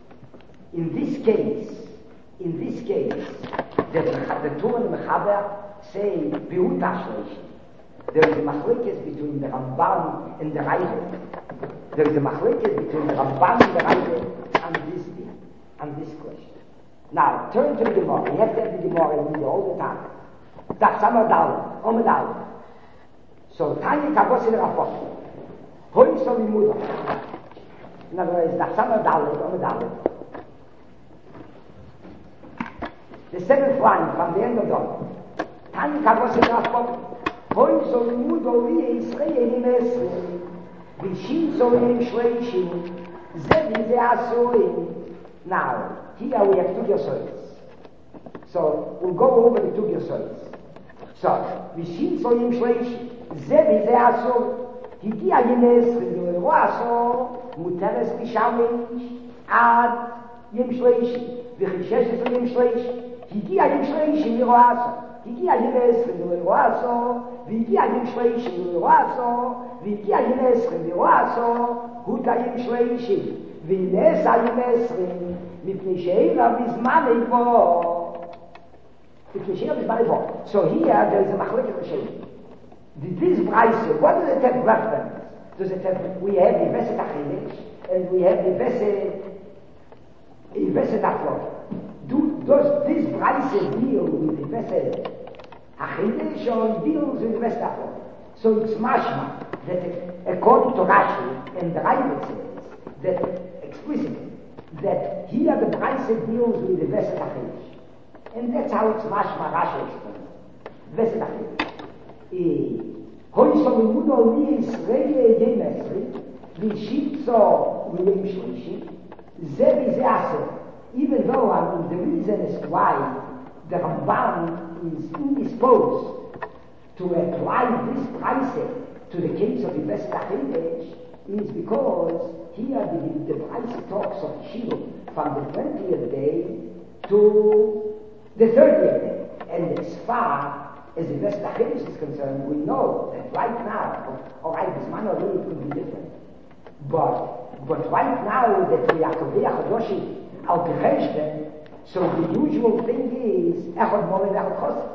in this case, in this case, the, the Torah and the Mechaber say, V'Yehud Tashleish. There is a machlekes between the Ramban and the Raivet. There is a machlekes between the Ramban and the Raivet on this thing, on this question. Now, turn to the Gemara. You have to have the Gemara in the all the time. Daf Samar Dalet, Omer Dalet. So, Tanya Kavos in Rafot. Hoi so Limuda. In other words, Daf Samar Dalet, Omer Dalet. The seventh line from the end of the Tani Kavos in Rafov. Hoi so limudo li Yisrael im Esri. Vishin so im Shleishim. Zed in the Asurim. Now, here we have two Yosois. So, we'll go over the two Yosois. So, Vishin so im Shleishim. Zed in the Asurim. הגיע ינס ונאמרו עשו מותרס בשמש עד ים שלישי וכי שש עשרה ים שלישי הגיע ים שלישי נאמרו עשו הגיע ינס ונאמרו עשו והגיע ים שלישי נאמרו עשו והגיע ינס ונאמרו עשו הותה ים שלישי וינס הינס מפני שאינה בזמן איבו מפני שאינה בזמן איבו so here there is a מחלקת לשני This Braise, what does it have reference? Does it have, we have the Veset Achilles, and we have the Veset, the Veset Aflot. Do, does this Braise deal with the Veset Achilles, or deals with the Veset Aflot? So it's mashma, that according to Rashi, and the Raiva says, that explicitly, that here the Braise deals with the Veset Achilles. And that's how it's mashma, Rashi explains. Veset Achilles. Hoi so limudo li Yisrael yem esri, v'shitzo l'yem shlishi, ze v'ze aser. Even though I mean, the reason is why the Ramban is indisposed to apply this price to the case of the Best Achilles is because here the, the price talks of Shiloh from the twentieth day to the thirtieth day, and as far as the Best Achilles is concerned, we know that right now, all right, this man already could be different. But, but right now that we are Kovea Chodoshi al Becheshten, so the usual thing is Echad Molin Echad Chosek.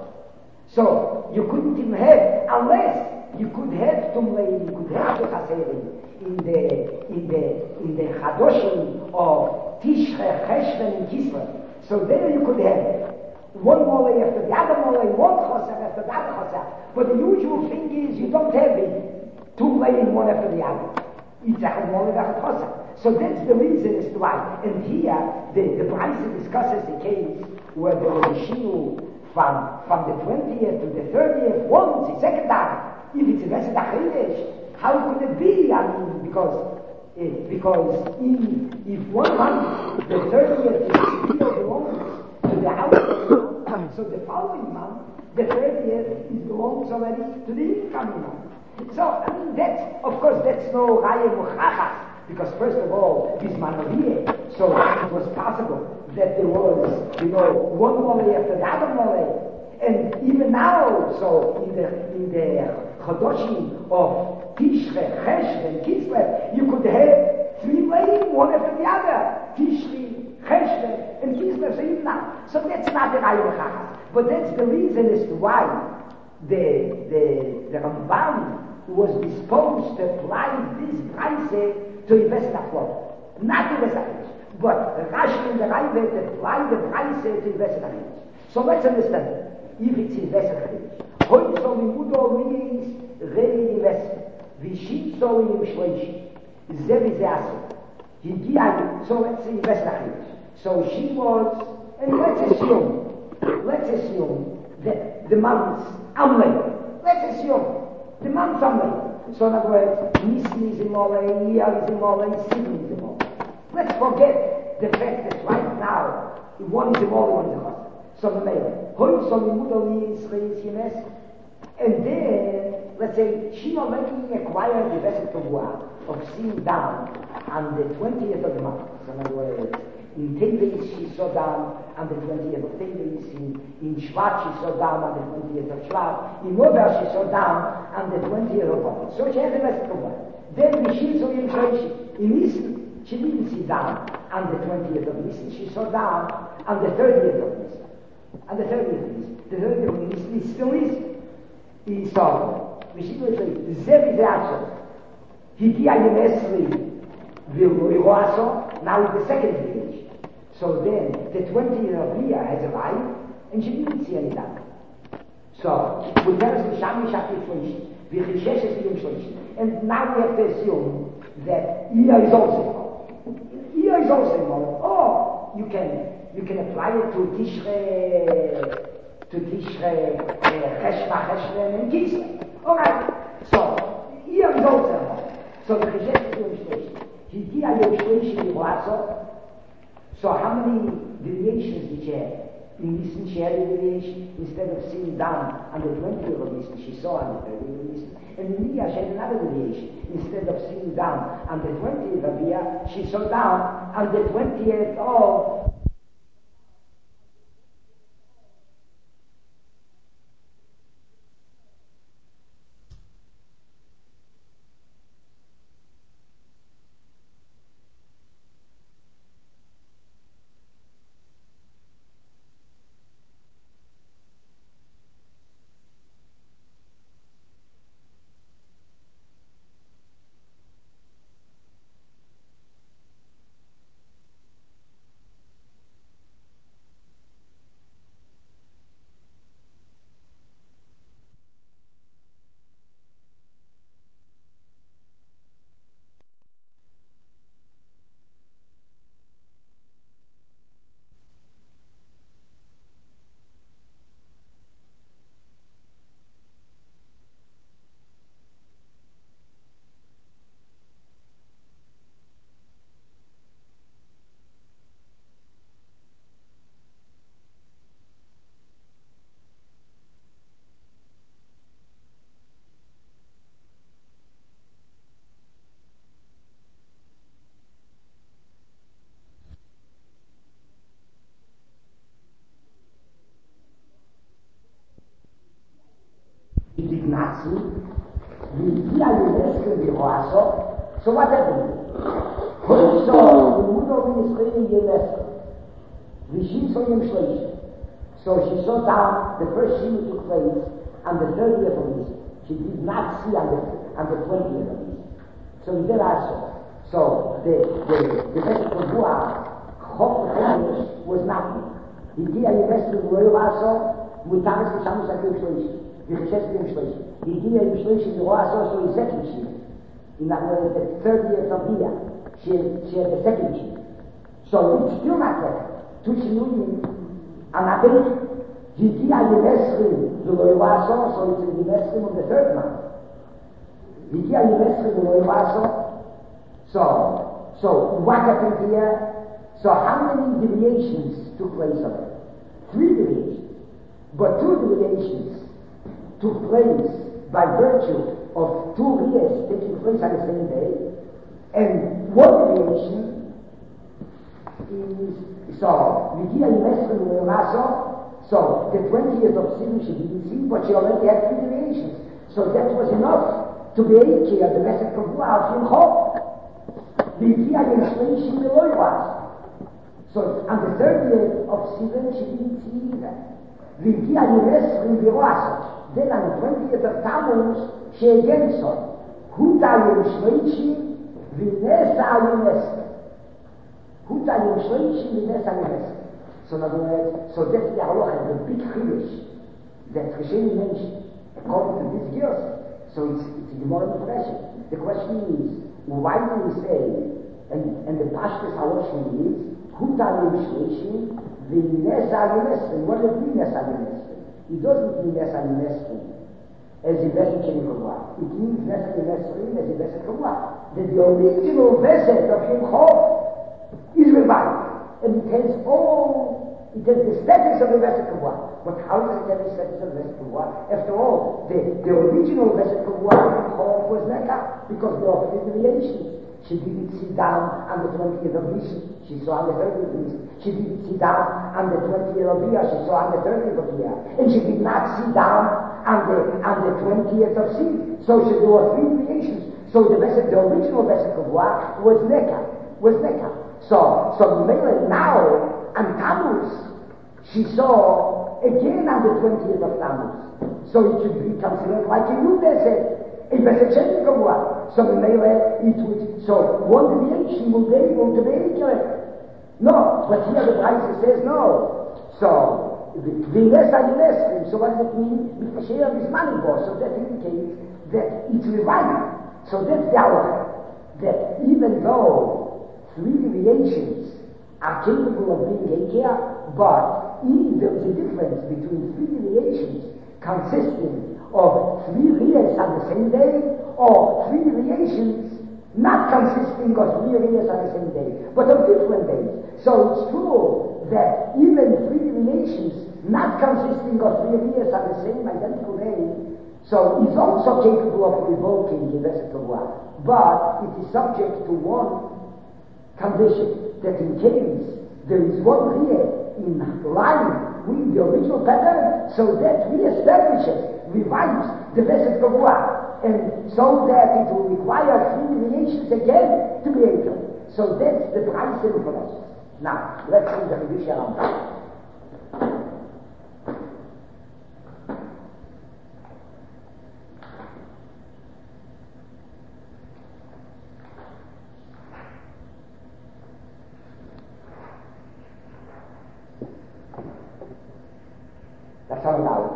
So you couldn't even have, unless you could have Tumlei, you could have the Chaseri in the in the in the Chadoshim of Tishre, Cheshven, and Kislev. So there you could have one mole after the other mole, one choser after the other choser. But the usual thing is you don't have it two laying one after the other. It's a mole after choser. So that's the reason as to why. And here the the Braise discusses the case where there was a shinu from from the twentieth to the thirtieth once, the second time. If it's a Veset Achilles, how could it be? I mean, because uh, because if if one month the thirtieth is still belongs to the house. So the following month, the thirtieth is belongs already to the incoming month. So, I mean, that's, of course, that's no Raya Muchachas, because first of all, this Manovie, so it was possible that there was, you know, one mole after the other mole, and even now, so in the, in the Chodoshim of Tishre, Cheshre, and Kislev, you could have three laying, one after the other, Tishre, Cheshve, and Kislev, so even now. So that's not the Raya Muchachas. But that's the reason as to why the, the, the Ramban was disposed to apply this Braise to the Veset Aflot. Not to the Veset Achilles. But Rashi and the Raiva apply the Braise to the Veset Achilles. So let's understand it. If it's in Veset Achilles. Hoi so limudo minis rei imes, v'shit so im shleishi, ze v'ze aser. Higia, so let's say Veset Achilles. So she was, and let's assume, let's assume that the month's Amlei. Let's assume the month's Amlei. So in other words, Nisan is in Molei, Iyar is in Molei, Sivan is in Molei. Let's forget the fact that right now, one is in Molei, one is in Molei. So the male, Hoi so limudo Yisrael Yemes. And then, let's say, she already acquired the Veset Tovua of seeing down on the twentieth of the month. So in other words, in Teves she saw down on the twentieth of Teves, in, in Shvat she saw down on the twentieth of Shvat, in Nover she saw down on the twentieth of August. So she had the Veset Tovua. Then she saw in Shloshi, in Nisan, she didn't see down on the twentieth of Nisan, she saw down on the thirtieth of Nisan. On the thirtieth of Nisan. The thirtieth of Nisan is still Nisan. He saw, we see what it says, Zevi Zeacho, Higia Yemesri, Viroaso, now it's the second village. So then, the twentieth of Leah has arrived, and she didn't see any down. So, we tell us the Shami Shakti Shloish, Vichishesh is Yom Shloish. And now we have to assume that Iya is also involved. Iya is also involved. Or, you can, you can apply it to Tishre, to Tishrei Cheshma Cheshvan and Kislev. All right. So here is also so the Chesed Yom Shlishi. He did Yom Shlishi Yiruaso. So how many deviations did she have? In Nisan she had a deviation. Instead of sitting down on the twentieth of Nisan, she saw on the thirtieth of Nisan. And in Iyar she had another deviation. Instead of sitting down on the twentieth of Iyar, she saw down on the twentieth of Ignazi, the Dialect Yiruaso. So what happened? So the Mudo in Israel Yelesco. She saw him Shlishi. So she saw down the first Shema took place on the thirtieth of Nisan. She did not see on the on the twentieth of Nisan. So we did also. So the the the best of Buah was nothing. The Dialect Yiruaso with Thomas the Shamus Akim Shlishi. The Chesed Yom Shlishi. The idea of Shlishi Yiruaso also is second Shema. In the thirtieth of Iyar, she she had the second Shema. So it's still not there. Two Shinuim, and I think the idea of Yemesrim, the Yiruaso, so it's the Yemesrim of the third month. The idea of Yemesrim, the Yiruaso. So so what happened here? So how many deviations took place of it? Three deviations, but two deviations took place by virtue of two years taking place on the same day, and one deviation is so Vigia Yemesrim Yiruaso. So the twentieth of Sivan she didn't see, but she already had three deviations. So that was enough to be able to the message of Buah in Chol. Vigia Yemesrim Yiruaso. So on the thirtieth of Sivan she didn't see either. Vigia Yemesrim Yiruaso. Then on the twentieth of Tammuz, she again saw, Huta Yom Shlishi, V'nesa Yemesrim. Huta Yom Shlishi, V'nesa Yemesrim. So in other words, so that's the halacha, the big chiddush that Chesheni mentioned, according to this girl. So it's, it's a Gemara impression. The question is, why do we say, and, and the Pashtus halacha is, Huta Yom Shlishi, V'nesa Yemesrim. What does V'nesa Yemesrim? It doesn't mean Nesa Yemesrim as a vessel in Kavua. It means Nesa Yemesrim as a vessel in Kavua. That the original vessel of Yom Chov is revived. And it has all, it has the status of a vessel in Kavua. But how does it have the status of a vessel in Kavua? After all, the, the original vessel in Kavua of Yom Chov was Neka, because there are three deviations. She didn't sit down on the twentieth of Nisan. She saw on the thirtieth of Nisan. She didn't sit down on the twentieth of Iyar. She saw on the thirtieth of Iyar. And she did not sit down on the on the twentieth of Sivan. So she, there were three deviations. So the vessel, the original vessel of Kavua was Neka. Was Neka. So so now on Tammuz she saw again on the twentieth of Tammuz. So it should be considered like a new vessel. A vessel changing Kavua. So the Mele, it would, so one deviation will be able to be accurate. No, but here the Brisa says no. So, the Nesa Yemesrim, so what does it mean? Because share is money boss, so that indicates that it's reviving. So that's the halacha. That even though three deviations are capable of being Eikea, But if there is a difference between three deviations consisting of three riyas on the same day, or three deviations not consisting of three riyas on the same day, but of different days. So it's true that even three deviations not consisting of three riyas on the same identical day, so it's also capable of revoking the Vesed Torah. But it is subject to one condition, that in case there is one riyah in line with the original pattern, so that reestablishes, revives the Vesed Torah, and so that it will require three deviations again to be able. So that's the price for us. Now, let's see the Revision Rambam. That's all now.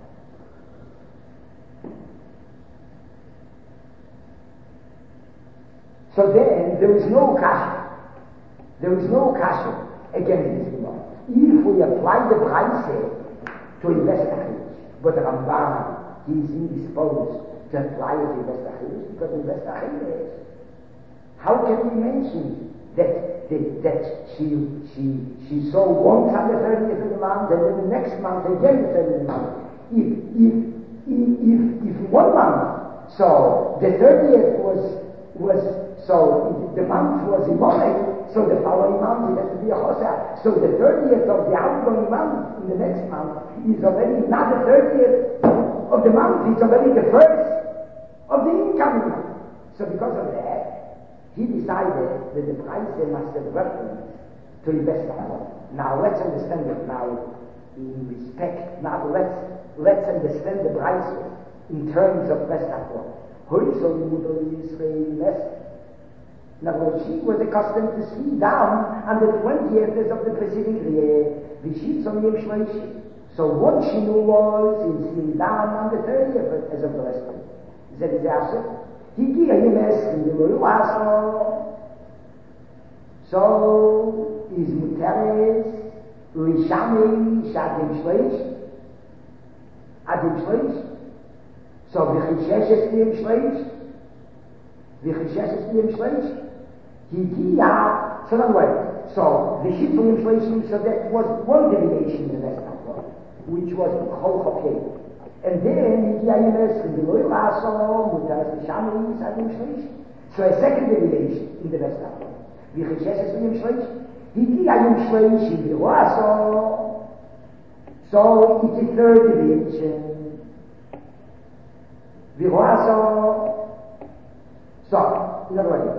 So then, there is no kasha. There is no kasha against this Gemara. If we apply the price to investigate, but the Rambam, he is indisposed to apply it to investigate, because investigate, how can we mention that, that, that she, she, she saw once on the thirtieth of the month, and then the next month again the thirtieth of the month? If, if, if, if, if one month, so the thirtieth was, was So the month was Imolek, so the following month it has to be a Chosa. So the thirtieth of the outgoing month in the next month is already not the thirtieth of the month, it's already the first of the incoming month. So because of that, he decided that the price must have reference to invest on. Now let's understand it now in respect. Now let's let's understand the price in terms of best Akron. Now, she was accustomed to see down on the twentieth of the preceding year, so what she knew was in seeing down on the thirtieth as of the rest of it. That is answer. He gave him in the Lulaso. So is Muteres, Rishami, Shadim Shleish, Adim Shleish. So Vichishes Lim Shleish, Vichishes Lim Shleish. Higia, so that way. So the Shitlim inflation, so that was one deviation in the rest of the which was Cholchopay. And then Higia Yemes in the Loyal Aso, Mutas the Shami, Sadim Shlish. So a second deviation in the rest of the Vicheshes in Shlish. Higia Yem Shlish in the Aso. So it's a third deviation. Viroaso. So, in other words,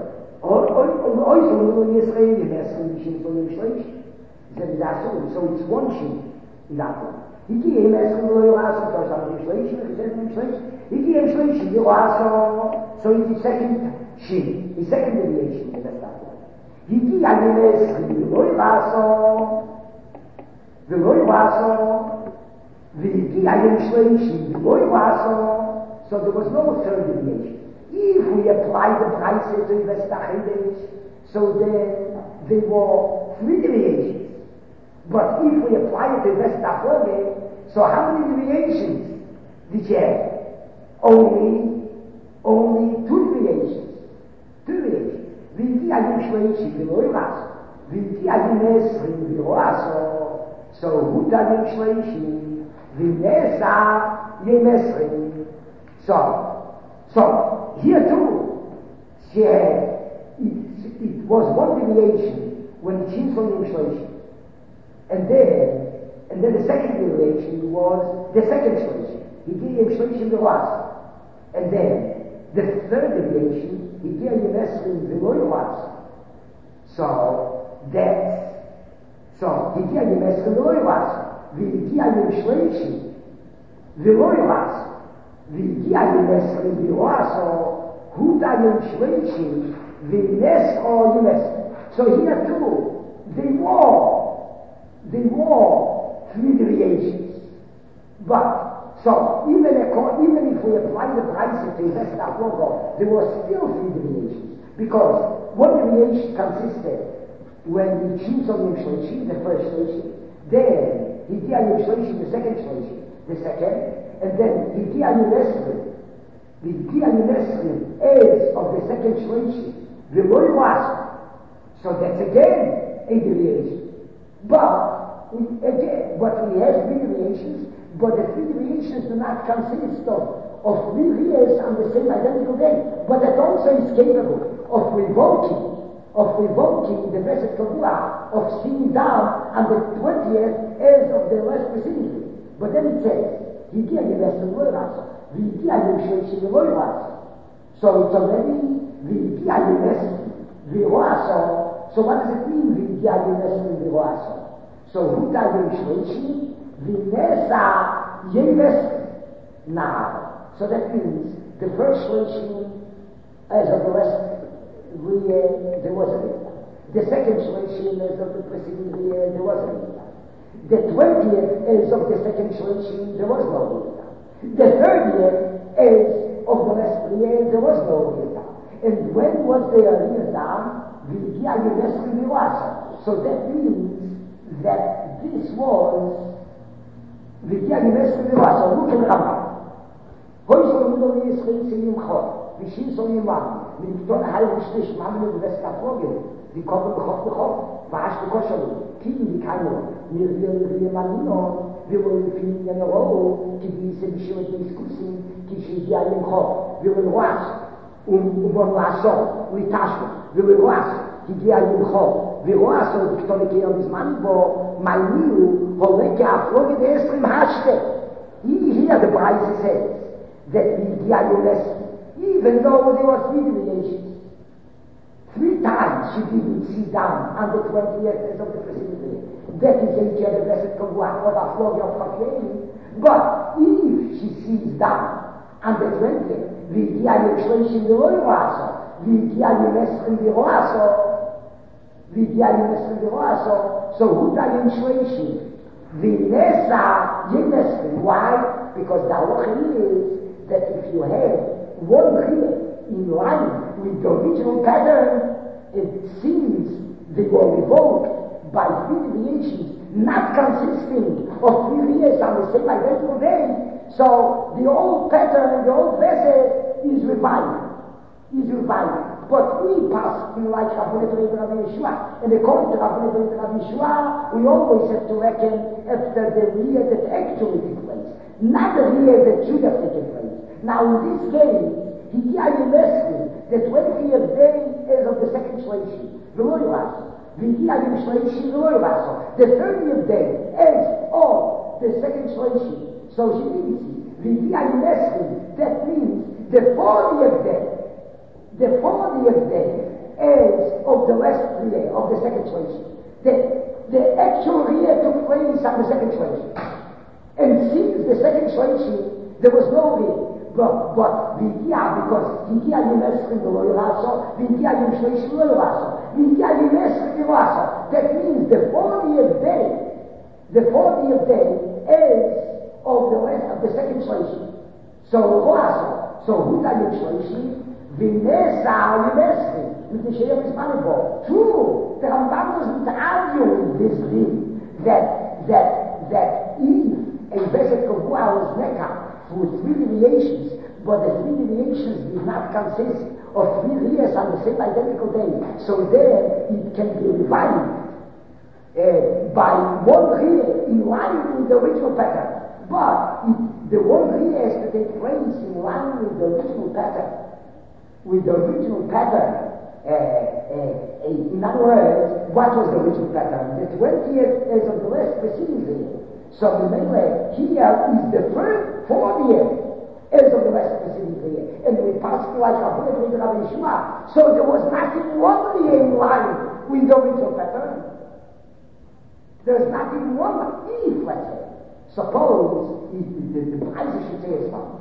so it's one sheet in that one. He came as a loyal answer to some translation, he said in translation. He came translation, you also, so it's the second sheet, the second deviation in that one. He came as a loyal answer, the loyal answer, the translation, the loyal answer, so there was no third deviation. If we apply the prices to Vestachides, so then they were three deviations. But if we apply it to Vestachides, so how many deviations did you have? Only, only two deviations. Two deviations. V'iti ayim shleishi v'loiras. V'iti ayim esri v'loaso. So hut ayim shleishi v'nesa yim esri. So, so, here too, she had, it, it was one deviation when it changed from the inflation. And then, and then the second deviation was the second inflation. He gave inflation the last. And then, the third deviation, he gave investment the lower last. So, that's, so, he gave investment the lower last. He gave inflation the lower last. והגיע למסר ביואסו, הוא די inflation, ונס או ימס. So here too, they were, they were three deviations. But, so even, even if we apply the prices to invest that logo, there were still three deviations. Because one deviation consisted when we choose on the inflation, the first station, Then, Higia Yom Shlishi, the second Shlishi, the second, and then Higia Yom Esrim. The Higia Yom Esrim is of the second Shlishi, the Loi was. So that's again a deviation. But, we, again, but we have three deviations, but the three deviations do not consist of, of three years on the same identical day. But that also is capable of revoking of revoking the Beset Kavua, of sitting down on the twentieth as of the last preceding day. But then it says, Higia Yevesem Loiraso, Higia Yevesem Loiraso. So it's already Higia Yevesem Loiraso. So what does it mean, Higia Yevesem Loiraso? So Huta Yevesem Vinesa Yevesem. Now, so that means the first Shloshim as of the last We, uh, there was a Rita. The second Shloshim as of the preceding year, there was a Rita. The twentieth as of the second Shloshim, there was no Rita. The thirtieth as of the last year, there was no Rita. And when was there a Rita? So that means that this was V'gia Yivesri V'Rasa. Look at the Rambam. Hoi so Mudo Yisrael Tzimim Chor. V'Shin so Yimam. mit ton halben Stich machen wir das Kapoge die kommen doch doch was du koschel kin die kann mir wir wir man no wir wollen finden ja noch die diese bestimmte Diskussion die sich ja im Kopf wir wollen was und wollen was so wir taschen wir wollen was die ja im Kopf wir was so die tolle Kinder bis man wo mein Niu holle ja Folge der ist im Haschte hier hier der Preis ist that we ja even though there were three deviations. Three times she didn't sit down on the twentieth of the preceding day. That is a the blessed Kavua or the floor of Kafyeni. But if she sits down on the twentieth, the Diayu Shleishim the Roaso, the Diayu Mesrim the Roaso, the Diayu Mesrim the Roaso, so who Diayu Shleishim? The Nesa Yemesrim. Why? Because the halacha is that if you have one here in line with the original pattern, it seems they were revoked by three deviations not consisting of three years on the same identical day. So the old pattern, the old vessel is revived, is revived. But we pass in like Rabbi Rabbi Yeshua, and according to Rabbi Rabbi Yeshua, we always have to reckon after the year that actually took place, not the year that should have taken place. Now in this case, he gave a lesson the twentieth day is of the second Shleishi, the Loyvaso. The Shleishi, the Loyvaso. The thirtieth day is of the second Shleishi. So she means the gave a lesson. That means the fortieth day. The fortieth day is of the last year of the second Shleishi. The, the actual year took place on the second Shleishi. And since the second Shleishi, there was no year. But, but, Vigia, because Vigia Yemesrim the Loyalaso, Vigia Yemeshleishim Loyalaso, Vigia Yemesrim the Loyalaso. That means the fortieth day, the fortieth day is of the rest of the second Shleishim. So, Loyalaso, so Huda Yemeshleishim, Vinesa Yemesrim, with the Sheyam is manifold. True, the Rambam doesn't argue with this thing, that, that, that if a Beset Kavua was Mecca, with three deviations, but the three deviations did not consist of three years on the same identical day. So there it can be revived uh, by one year in line with the original pattern. But if the one year has to take place in line with the original pattern, with the original pattern, uh, uh, uh, in other words, what was the original pattern? The twentieth is of the last preceding year. So the Mele here is the first fortieth as of the rest preceding year. And we passed like a bullet with Rabbi Yeshua. So there was not even one year in line with the original pattern. There's not even one if, let's say. Suppose the, the, the price should say as well.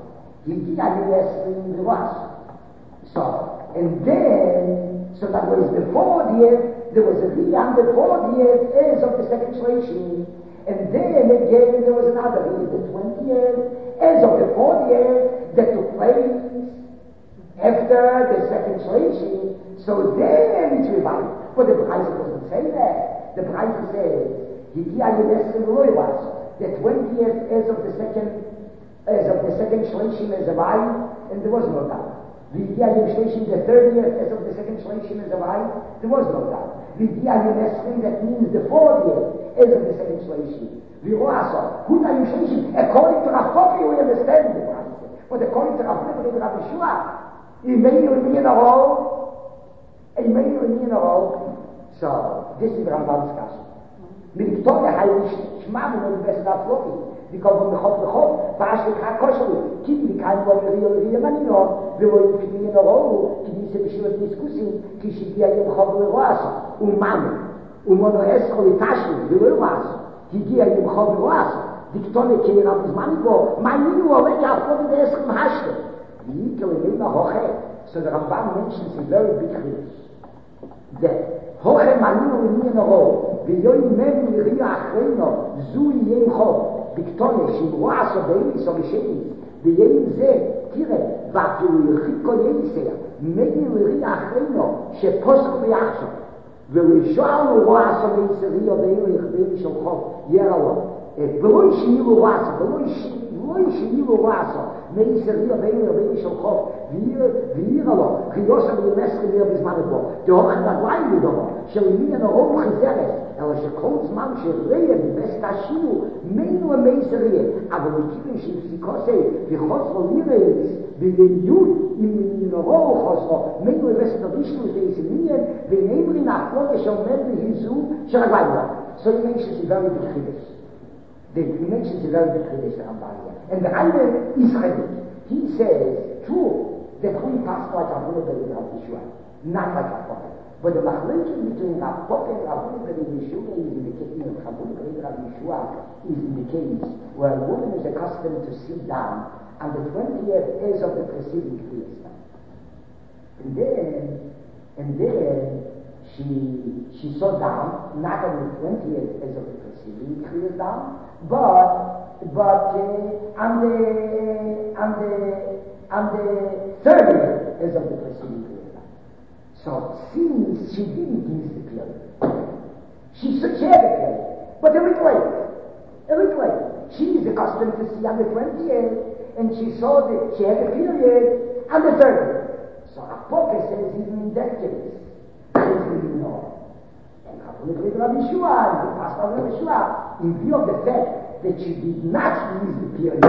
So, and then, so that was the fortieth, there was a year on the fortieth as of the second Shleishi. And then again there was another year, the twentieth, as of the fortieth, that took place after the second Shleishi. So then it's revived. But the Braisa doesn't say that. The Braisa says, הגיע למסר ולא ירצו. The twentieth as of the second, as of the second Shleshim as of I, and there was no doubt. והגיע למסר the thirtieth as of the second Shleshim as of I, there was no doubt. והגיע למסר, that means the fortieth as of the second Shleshim. וירצו, who are you Shleshim? According to Rav Popi, we understand it. But according to Rav Popi and Rav Yeshua, he made you me in a row, he made you me in a row. So, this is Rambam's case. מלכתוב לחייש, שמענו מבסד הפלוטי, דיקוב ומחוב לחוב, ואשר לך כושלי, כי מכאן בו יריו יריו מנינו, ולא יפתיעים נורו, כי ניסה בשביל דיסקוסים, כי שגיע ימחוב לרועסו, ומאמר, ומונו אסכו לתשלי, ולא ירועסו, הגיע ימחוב לרועסו, דיקטוני כמירה בזמני בו, מעניינו עולה כאפלוטי ואסכו מהשלה, ויקל אלינו הוכה, so the Rambam mentions a very big chiddush, that הוכה מעניינו למין הרוב, ויוי מם לריה אחרינו, זו יהיה חוב, בקטונה שימרוע סובייניס או משייניס, ויהיה זה, תראה, ואפילו יחיקו ינסיה, מם לריה אחרינו, שפוסקו ביחשו, ולשואלנו רוע סובייניס ריה ואילו יחביני של חוב, יראו, ולא ישנילו רוע סובייניס, ולא ישנילו רוע סובייניס ריה ואילו יחביני של חוב, ויראה לו, חיוסה וימסך מיר בזמן בו, תהוכן רגליים בדומו, שלמין הרוב חזרת, אלא שכל זמן שריה בבסת השינו, מינו המייס ריה, אבל מכיוון שהפסיקוסי וחוסרו לירס, בלעיות עם מין הרוב חוסרו, מינו הבסת הראשנו ואיזה מיניאן, ונאמרין האפלוגה שעומד להיזו שרגליים לו. So he mentions a very big chiddush. He mentions a very big chiddush, the Rambam here. And the Rambam is chiddush. He says, true, that we pass like a bullet with Rav Yeshua, not like a prophet. But the machlokes between Rav Popi and Rav Yeshua is in the case of Rav Popi and Rav Yeshua is in the case where a woman is accustomed to sit down on the twentieth days of the preceding fiesta. And then, and then she she sat down, not on the twentieth days of the preceding fiesta, but but uh, on the on the on the thirtieth days of the preceding fiesta. So, since she didn't miss the period, she should share the period, but a week later, a week later, she is accustomed to see on the twentieth, and she saw that she had a period on the thirtieth. So, Rav Popi says even in that case, this is no. And Rav Popi and Rav Yeshua, and the pastor of Rav Yeshua, in view of the fact that she did not miss the period,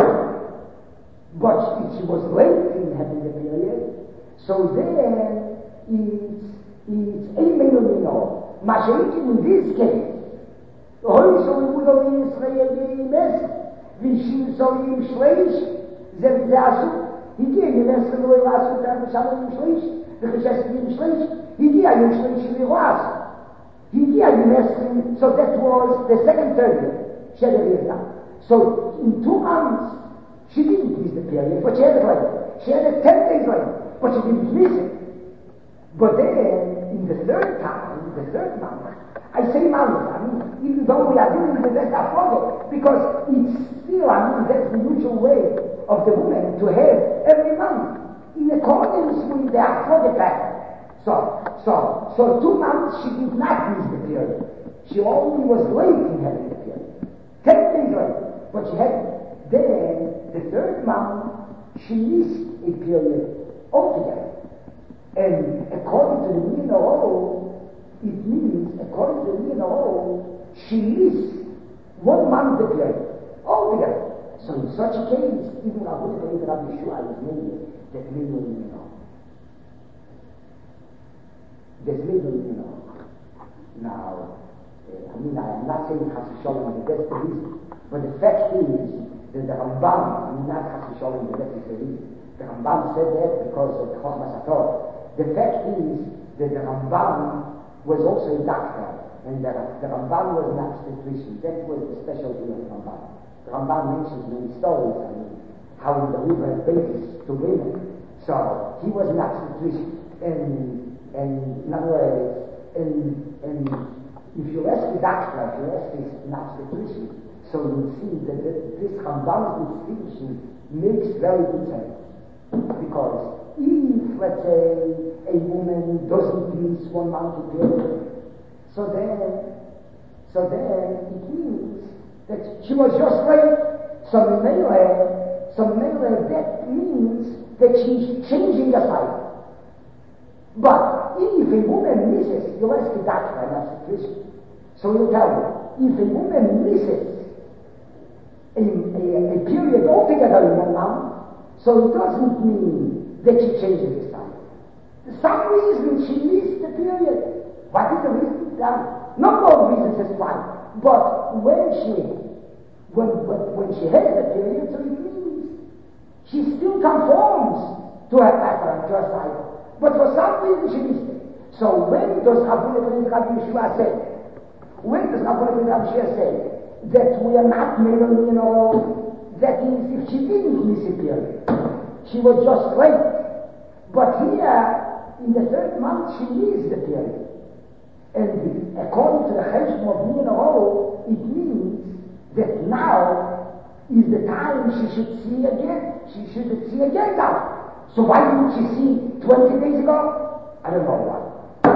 but she, she was late in having the period, so then, it's, it's a minimum. Mashiach in this case, heute soll ich wohl in Israel gehen messen, wie sie soll ihm schlecht, selbst der Asu, ich gehe in messen, wo ich was und dann schaue ihm schlecht, ich geschätze ihm schlecht, ich gehe ihm schlecht, wie ich was. Ich gehe in messen, so that was the second period, she had a So, in two months, she didn't miss the period, but she had it later. She had it ten days later, but she didn't miss it. But then, in the third time, in the third month, I say month, I mean, even though we are doing the best affordable, because it's still, I mean, that's the usual way of the woman to have every month, in accordance with the affordable pattern. So, so, so two months she did not miss the period. She only was late in having the period. Ten days late, but she had it. Then, the third month, she missed a period altogether. And according to the Minoro, it means, according to the Minoro, she missed one month the period, altogether. So in such a case, even Rav Popi and Rav Yeshua is made that Minoro Minoro. There's Minoro Minoro. Now, uh, I mean, I am not saying Chas V'Sholem, that's the reason. But the fact is that the Rambam, I mean, not Chas V'Sholem, that is the reason. The Rambam said that because of the Chochmas HaTorah. The fact is that the Rambam was also a doctor, and the, the Rambam was an obstetrician. That was the specialty of the Rambam. The Rambam mentions many stories, I mean, how he delivered babies to women. So, he was an obstetrician. And, and in other words, and, and if you ask a doctor, if you ask an obstetrician, so you'll see that this Rambam's distinction makes very good sense. Because if, let's say, a woman doesn't miss one month of period, so then, So then it means that she was just late. So melee, so melee, that means that she's changing the cycle. But if a woman misses, you'll ask the doctor, and that's the Christian. So he'll tell you, if a woman misses a, a, a period altogether in one month, so it doesn't mean that she changes the cycle. For some reason she missed the period. What is the reason? Um, number of reasons is fine. But when she when, when, when she has the period, so it means she still conforms to her pattern, to her cycle. But for some reason she missed it. So when does Rabbi Yeshua say, when does Rabbi Yeshua say that we are not made of, you know, that is, if she didn't miss a period, she was just late. But here, in the third month, she missed the period. And according to the Cheshbon of Minoro, it means that now is the time she should see again. She should see again now. So why didn't she see twenty days ago? I don't know why.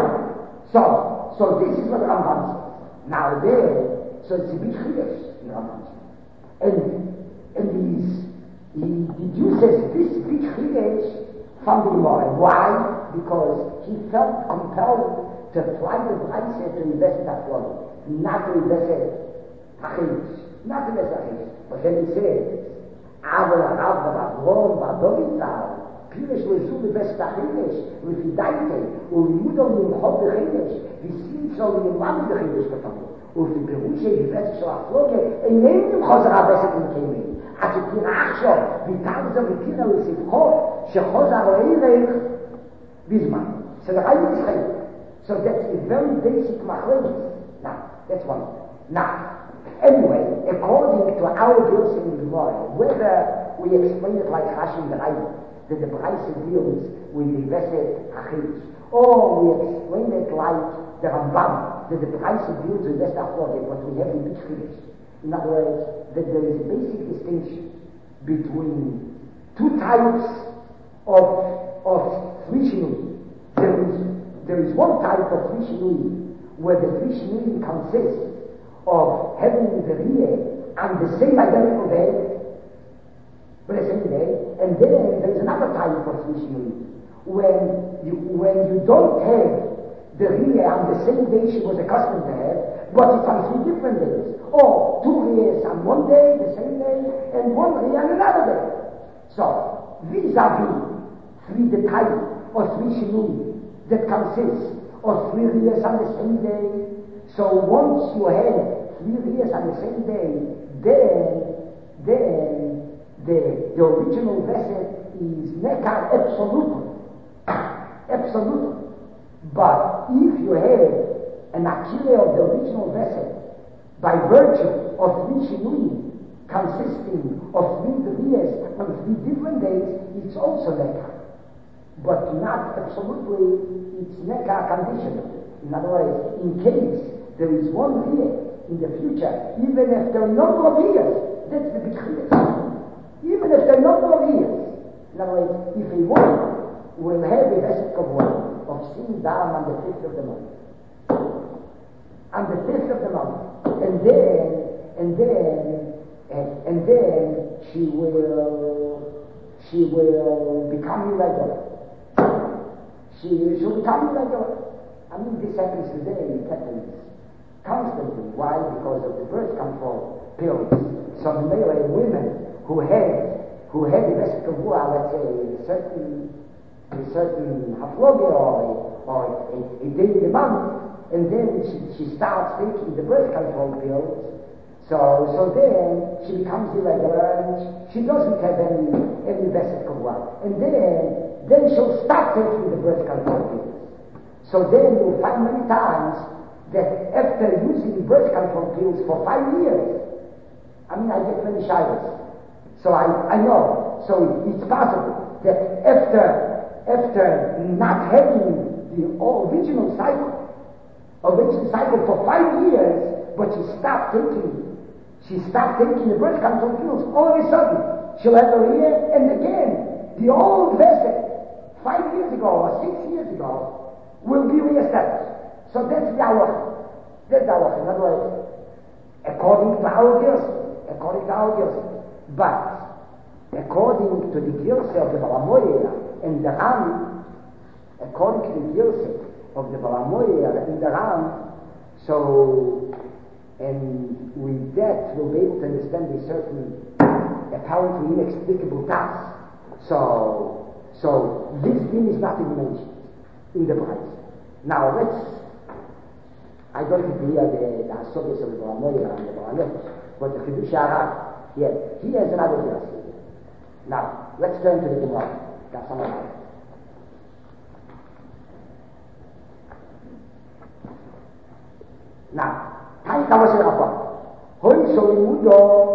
So, so this is what Rambam says. Now there, so it's a big chiddush in Rambam. And, and he's, he deduces this big chiddush from the Gemara. Why? Because he felt compelled to apply the Braise to invest that one, not to invest Achilles, not to invest Achilles. But then he says, אבל הרב ברבון והדוריטל, פירש לזו לבסט החידש, לפי דייטה, ולימודו למחוב בחידש, וסימצו ללמד בחידש כתבו, ולפי פירושי בבסט של החלוגה, איננו חוזר הבסט למקיימים. עד שתראה עכשיו, ויתר זה ותראה לספחו, שחוזר הערך בזמן. So the Chaim is Chaim. So that's a very basic machlokes. Now, that's one. Now, anyway, according to our bills in the Gemara, whether we explain it like Rashi and the Chaim, that the Braise deals with the Vesed Achilles, or we explain it like the Rambam, that the Braise deals with Vesed Achilles, what we have in each Chiddush. In other words, that there is a basic distinction between two types of of three shinui. There is there is one type of three shinui where the three shinui consists of having the Riyeh on the same identical day, for the same day, and then there is another type of three shinui when you when you don't have the Riyeh on the same day she was accustomed to have, but it's on three different days. Or two Riyehs on one day, the same day, and one Riyeh on another day. So, vis-a-vis three, the type of three shinui that consists of three Riyehs on the same day. So once you have three Riyehs on the same day, then, then the, the original vessel is nekar absolutely. Absolutely. But if you have an akira of the original vessel, by virtue of three shinui consisting of three Riyehs on three different days, it's also nekar. But not absolutely, it's nekar conditional. In other words, in case there is one Riyeh in the future, even after a number of years, that's the big chiddush. Even after a number of years. In other words, if a woman will have a vessel of water of seeing down on the fifth of the month, on the fifth of the month, and then, and then, and, and then she will, she will become irregular. She she'll become irregular. I mean, this happens today. It happens constantly. Why? Because of the birth control pills. Some male women who had who had the best of war, let's say, a certain a certain hafloge or or a, a day in the month, and then she, she starts taking the birth control pills. So so then she becomes irregular and she doesn't have any any best of war. And then then she'll stop taking the birth control pills. So then you'll find many times that after using birth control pills for five years, I mean, I get many shivers. So I, I know. So it, it's possible that after, after not having the original cycle, original cycle for five years, but she stopped taking, she stopped taking the birth control pills, all of a sudden, she'll have a year, and again, the old vessel, five years ago or six years ago, will be reestablished. So that's the halacha. That's the halacha. In other words, according to our Girsa, according to our Girsa. But according to the Girsa of the Balamoyer and the Ram, according to the Girsa of the Balamoyer and the Ram, so, and with that we'll be able to understand a certain apparently inexplicable task. So, so this thing is not even mentioned in the price. Now let's, I don't think we are the, the Hasogas of the Balamoyer and the Balamoyer, but the Chidush Arab, yeah, he has another verse. Now, let's turn to the Gemara. That's another. Now, Tani Kawase Rabba, Hoi Solimudo,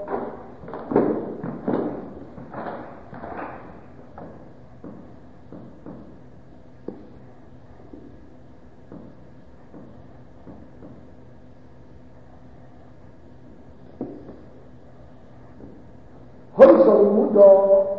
Hoi Solimudo,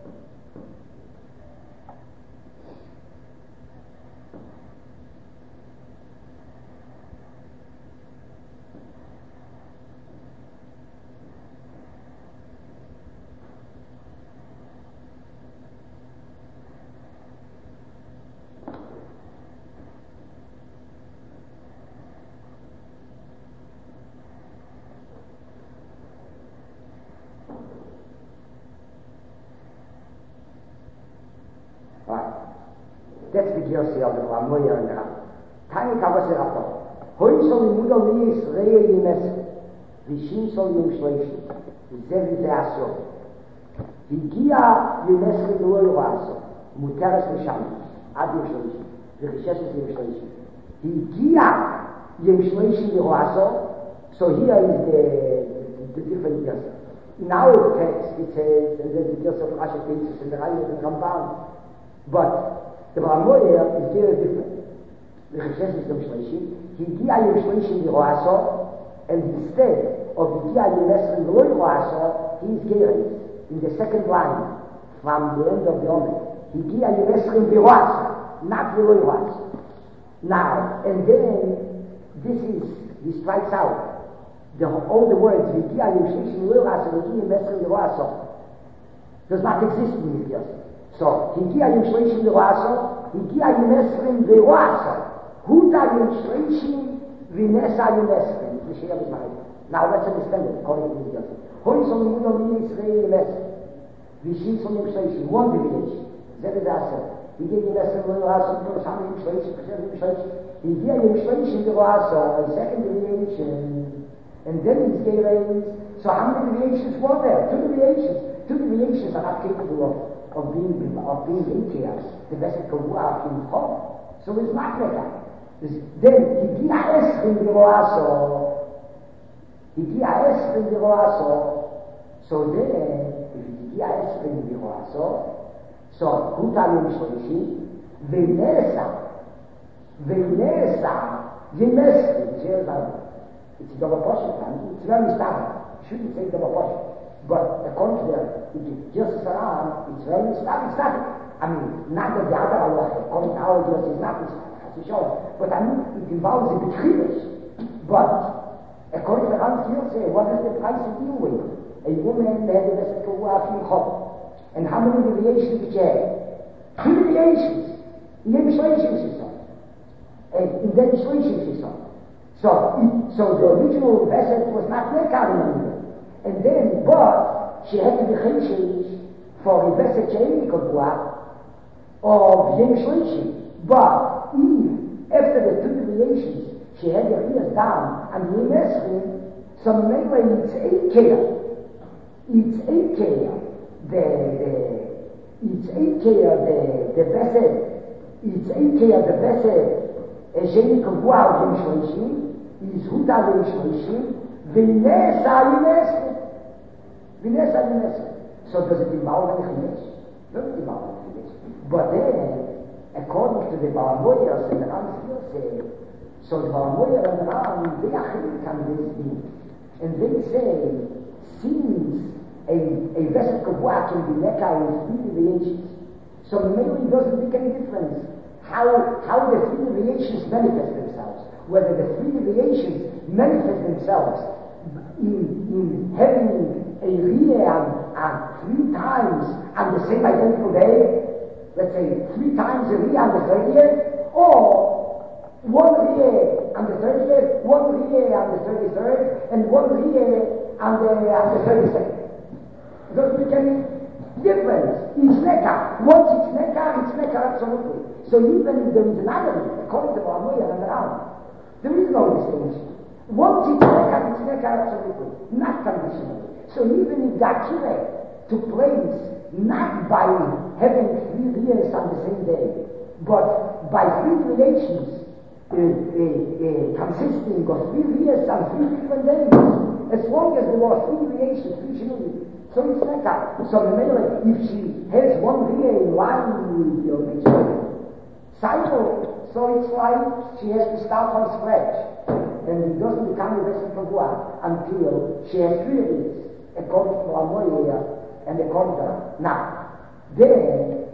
that's the Girsi of the Balamoyer and the Ram. Tani Kavase Rabba. Hoi Solimudo mi Yisrael Yimes. Vishim Sol Yom Shloishim. Zev Yize Aso. Higia Yimes Ridol Raso. Muteres Misham. Ad Yom Shloishim. V'Rishes Yom Shloishim. Higia Yom Shloishim Raso. So here is the, the different Girsi. In our text it says, and then the Girsi of Rashi Tesis and the Raya and Ramban. But the Balamoyer is very different. The Cheshes is Yom Shloishim. He Giya Yom Shloishim Yehoaso, and instead of Giya Yom Esrim V'lo Yehoaso, he is Geres in the second line from the end of the Omer. He Giya Yom Esrim V'Yehoaso, not V'lo Yehoaso. Now, and then this is, he strikes out the, all the words Giya Yom Shloishim V'lo Yehoaso, Giya Yom Esrim V'Yehoaso does not exist in this Gersa. So, Higia Yom Shloishim V'Yehoaso, Higia Yom Esrim V'Yehoaso, Huda Yom Shloishim V'Nesa Yom Esrim. Now let's understand it according to this verse. Hoi Solimudo mi Yisrael Yom Esrim, V'Shim Sol Yom Shloishim, one divination. Zeh V'Dasa. Higia Yom Esrim V'Yehoaso, V'Sham Yom Shloishim, V'Shem Yom Shloishim. Higia Yom Shloishim V'Yehoaso, a second divination. And then he's Geres. So how many deviations were there? Two deviations. Two deviations are not capable of of being of being in chaos. The best kavua in home. So it's not like that. Then Higia Esrim V'Yehoaso. Higia Esrim V'Yehoaso. So then if Higia Esrim V'Yehoaso, so Huta Yom Shloishim V'Nesa V'Nesa Yom Esrim. It's a double portion. It's very stark. Shouldn't say double portion. But according to the, it just around, it's very static, static. I mean, not that the other Allah, according to our just is not static, but I mean, it involves the betrayers. But according to the Rambam here, say, what is the price of deal with? A woman had the best to work in home. And how many deviations did you have? Two deviations. Yom Shloishim system. And in the Shloishim system. So, it, so the original vessel was not Nekar anymore. And then, but she had to be chesed for a vessel she'eni kavua of Yom Shloishim. But if after the two deviations she had her ears down and Yom Esrim, so maybe it's eight care. It's eight care. The the it's eight care the the vessel. It's eight care the vessel she'eni kavua of Yom Shloishim is Huda Yom Shloishim V'Nesa Yom Esrim. V'Nesa Yom Esrim. So does it involve any chinesh? Doesn't involve any chinesh. But then, according to the Balamoyers and the Ram still say, so the Balamoyer and the Ram, they are on this thing. And they say, since a, a vessel kavua can be meka in three deviations, so maybe it doesn't make any difference how, how the three deviations manifest themselves. Whether the three deviations manifest themselves in, in having a year and, and three times on the same identical day, let's say three times a year on the thirtieth, or one year on the thirtieth, one year on the thirty-third, and one year on the, on the thirty-second. It doesn't make any difference. It's nekar. Once it's nekar, it's nekar absolutely. So even if there is another, according to Ramoya and Ram, there is no distinction. Once it's nekar, it's nekar absolutely, not conditionally. So even if the akira took place not by having three years on the same day, but by three creations uh, uh, uh, consisting of three years on three different days, as long as there were three creations, three shinui, so it's nekar. So the matter, if she has one year in line with your cycle, so it's like she has to start from scratch, and it doesn't become a vessel for Gua until she has three years, according to Amoya and according to her. Now, then,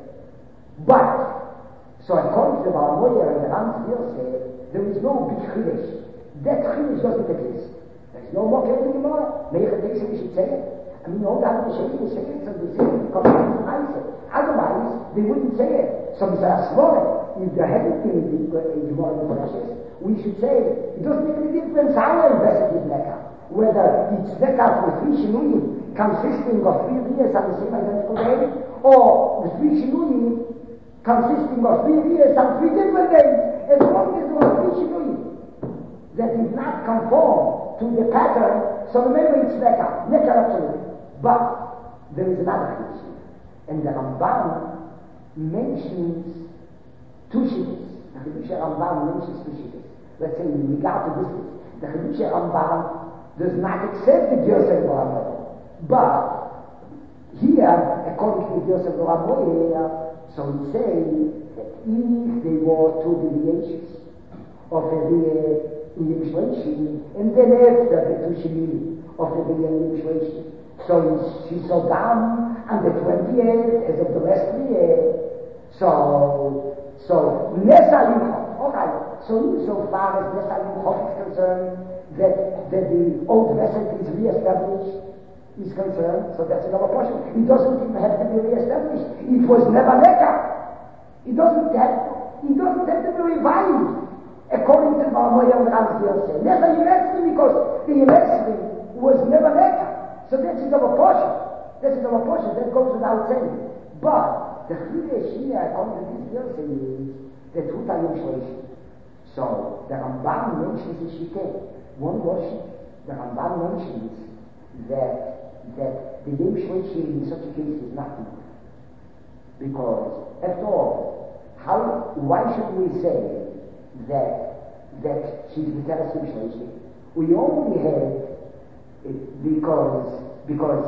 but, so according to Amoya and the Ram still say, there is no big chidesh. That chidesh doesn't exist. There's no more care anymore. Meichatesh, we should say it. I mean, all that the Shaykhs say it, so they say it, otherwise, they wouldn't say it. So they say, if there hadn't been a Gemara precious, we should say, it doesn't make any difference how I invested in Nekar. Whether it's Nekar for three Shinuyim, consisting of three years on the same identical day, or the three Shinuyim, consisting of three years on three different days, as long as there are three Shinuyim that did not conform to the pattern, so remember it's Nekar, Nekar absolutely. But there is another issue, and the Ramban mentions two shittas. The Chiddushei Rambam mentions two shittas. Let's say in regard to this, the Chiddushei Rambam does not accept the Yosef Ramoya, but here, according to the Yosef Ramoya, so he says that if they were two deviations of a in Yimshvation, and then after the two Shemini of the Yimshvation, so she saw down on the twentieth as of the last year. So, so Nesalim, alright, so so far as Nesalim is concerned, that, that the old vessel is re-established, is concerned, so that's another portion. It doesn't even have to be re-established. It was never Nekar. It doesn't have, it doesn't have to be revived, according to Ramoya and Ramsdale say. Never Yemesri, because the Yemesri was never Nekar. So that's another portion. That's another portion. That goes without saying. But the Chidesh here, according to this verse, is that Huta Yom Shloshim. So the Rambam mentions the Shiteh. One worship. The Rambam mentions that that the Yom Shloshim in such a case is nothing. Because after all, how why should we say that that she's Viteras Yom Shloshim? We only have It, because because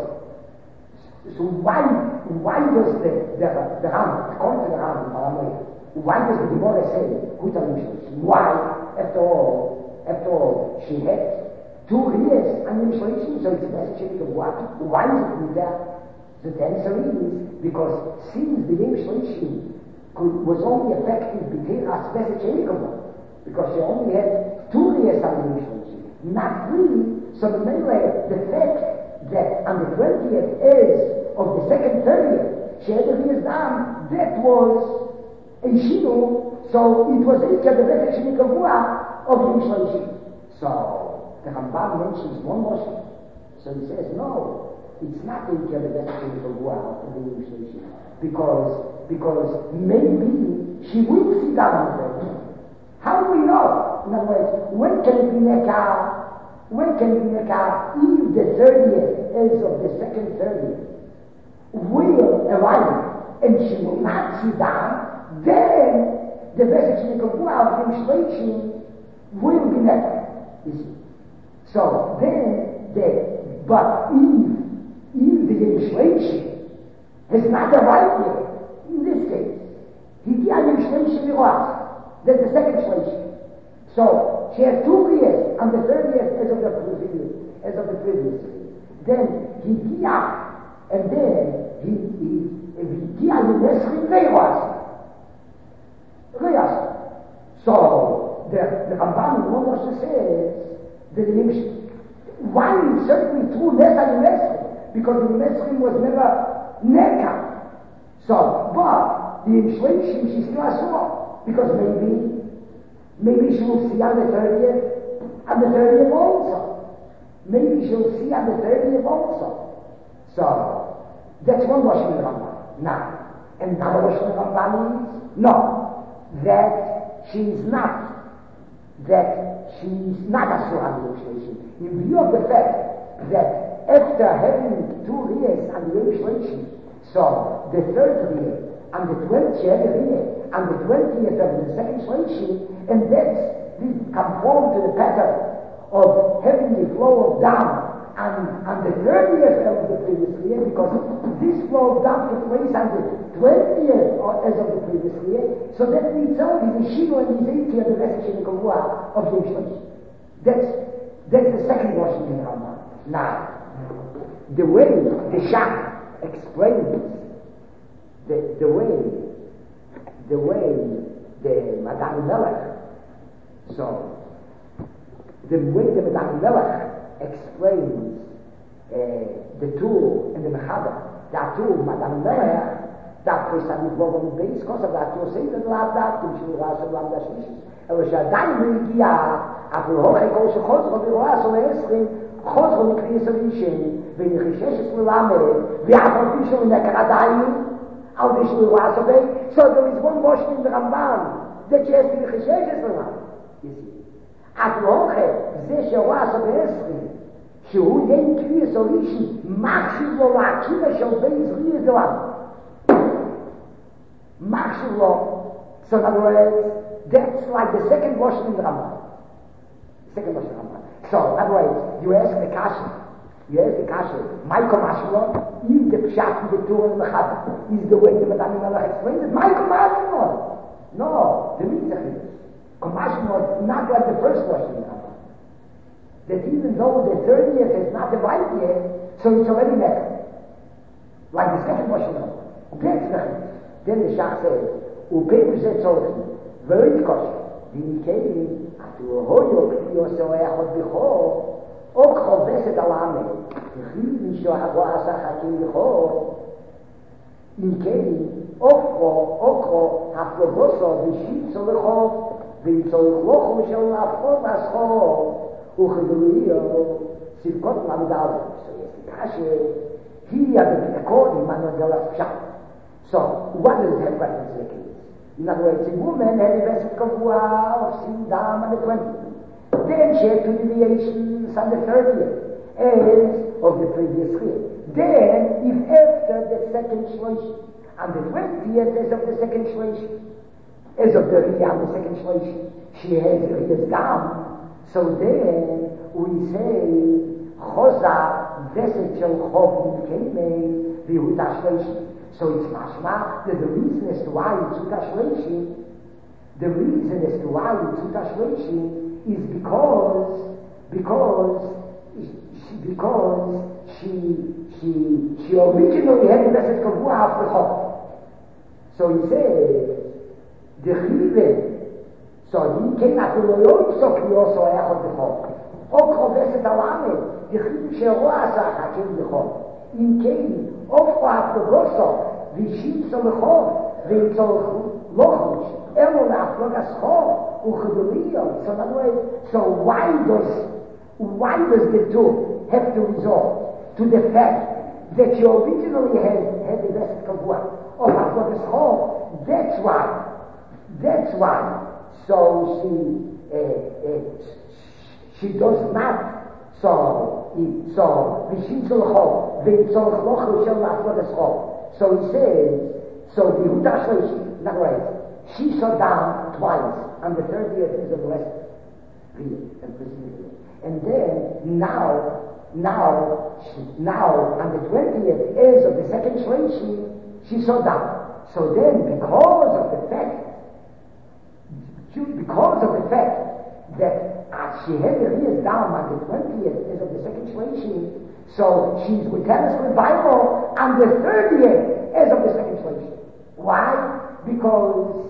so why why does the the the Ram according to the Ram why does the Gemara say why after all after all she had two years on Yimshloshim, so it's necessary to what why is it with that? The answer is because since the Yimshloshim was only effective between us because she only had two years on Yimshloshim, not three. So the melee, the fact that on the twentieth is of the second thirtieth, she had a years down, that was a shinu, so it was a the better shinikavua of Yom Shloshim. So the Rambam mentions one motion. So he says, no, it's not a the better shinikavua of Yom Shloshim. Because, because maybe she will sit down with them. How do we know? In other words, when can it be Nekar? When can we make out if the thirtieth as of the second thirtieth will arrive and she will not sit down, then the message in the Kabbalah of Yimshloshim will be necessary. You see. So then the but if if the Yimshloshim has not arrived yet, in this case, he can't Yimshloshim was that's the second Shloshim. So she has two years on the thirtieth as of the previous, as of the previous. Then he died, and then he he he died in this Reyas. Reyas. So the the Ramban also says that the One is certainly true Nesa Yemesrim, because the Yemesrim was never Neka. So, but the inflation she still saw, because maybe, maybe she will see on the thirtieth, on the thirtieth also. Maybe she will see on the thirtieth also. So, that's one washing the Rambam. Now, another washing the Rambam is, no, that she is not, that she is not a Surah on the inflation. In view of the fact that after having two years on the inflation, so the third year, and the twentieth year, and the twentieth of the second shlishi, and that's this conform to the pattern of having the flow of down and, and the thirtieth of the previous year, because this flow of down took place on the twentieth as of the previous year, so that in itself is the Shiva and the Zayki of the rest of the shlishi. That's, that's the second washing in Rambam. Now, the way the Shach explains the, the way the way the Madame Melech, so the way the Madame Melech explains uh, the tool and the Mechaber, that tool Madame Melech, that place on the global base, because of that tool, say that love that, which will rise of Lamda Shlish, and which are done with the after Hoche Koshe Chosro, the Roas of Esrim, Chosro Mikriya Solution, ונחישש מלמד, ואף על פי שהוא נקר עדיין, על פי שהוא רואה סובי, so there is one motion in the Ramban, that שיש ונחישש מלמד. את לא אוכל, זה שרואה סובי עשרים, שהוא די קריאה סולישי, מקשיב לו להקיבה של בי זריע זלם. מקשיב לו, so in other words, that's like the second motion in the Ramban. Second motion in the Ramban. So, in other words, you ask the question, Yes, the kasha. Michael Mashlo is the pshat, the Torah, and the Chazal. Is the way the Madame Melech explained it. Michael Mashlo. No, the Mitzvah is. Mashlo is not like the first question. That even though the thirtieth is not divided yet, so it's already met. Like the second question. That's the Then the Shach says, Upeim said so, very kosher. V'nikei, atu hoyo k'liyo so'echot b'cho, או חובסת על העמד, וכי מישהו עשה חכים לכו, אם כן, אופו, אוקו, הפלוגוסו, ושיצו לכו, ויצו לכו של להפות מהסחו, וכדוריו, סבקות למדל, כאשר היא הבקור עם הנגל הפשט. So, what does that reference to the case? In other words, a woman had a vessel kavua of sin dam on the twentieth. Then she had two deviations on the thirtieth, as of the previous year. Then, if after the second shlish, on the twentieth as of the second shlish, as of the riyah on the second shlish, she has riyah's down. So then, we say, choza v'esed shel chov nikemei v'yuta shlishi. So it's mashma that the reason as to why it's Yuta shlishi, the reason as to why it's Yuta shlishi, is because, because, she, because she, she, she originally had the message of Buah after Chok. So he says, the Chive, so he came after the Lord, so he also had the Chok. O Choveset Alamed, the Chive Sheroa Asach HaKim the Chok. In came, Ofko after Gosso, Vishim so the Chok, V'yitzol Lochush, Elo La'aflogas Chok. So in other words, so why does why does the two have to resort to the fact that you originally had had the best kavua of Haflokas Chol? That's why. That's why. So she uh, uh, she does not. So so v'shintzol chol v'yitzol chlochu shel Haflokas Chol. So he says. So the Huda Shlishi. In other words, she saw down twice. On the thirtieth is of the last period and presumably. And then now, now, now on the twentieth is of the second shlishi, she saw down. So then, because of the fact, because of the fact that uh, she had her ears down on the twentieth is of the second shlishi, so she's with tennis revival on the thirtieth is of the second shlishi. Why? Because,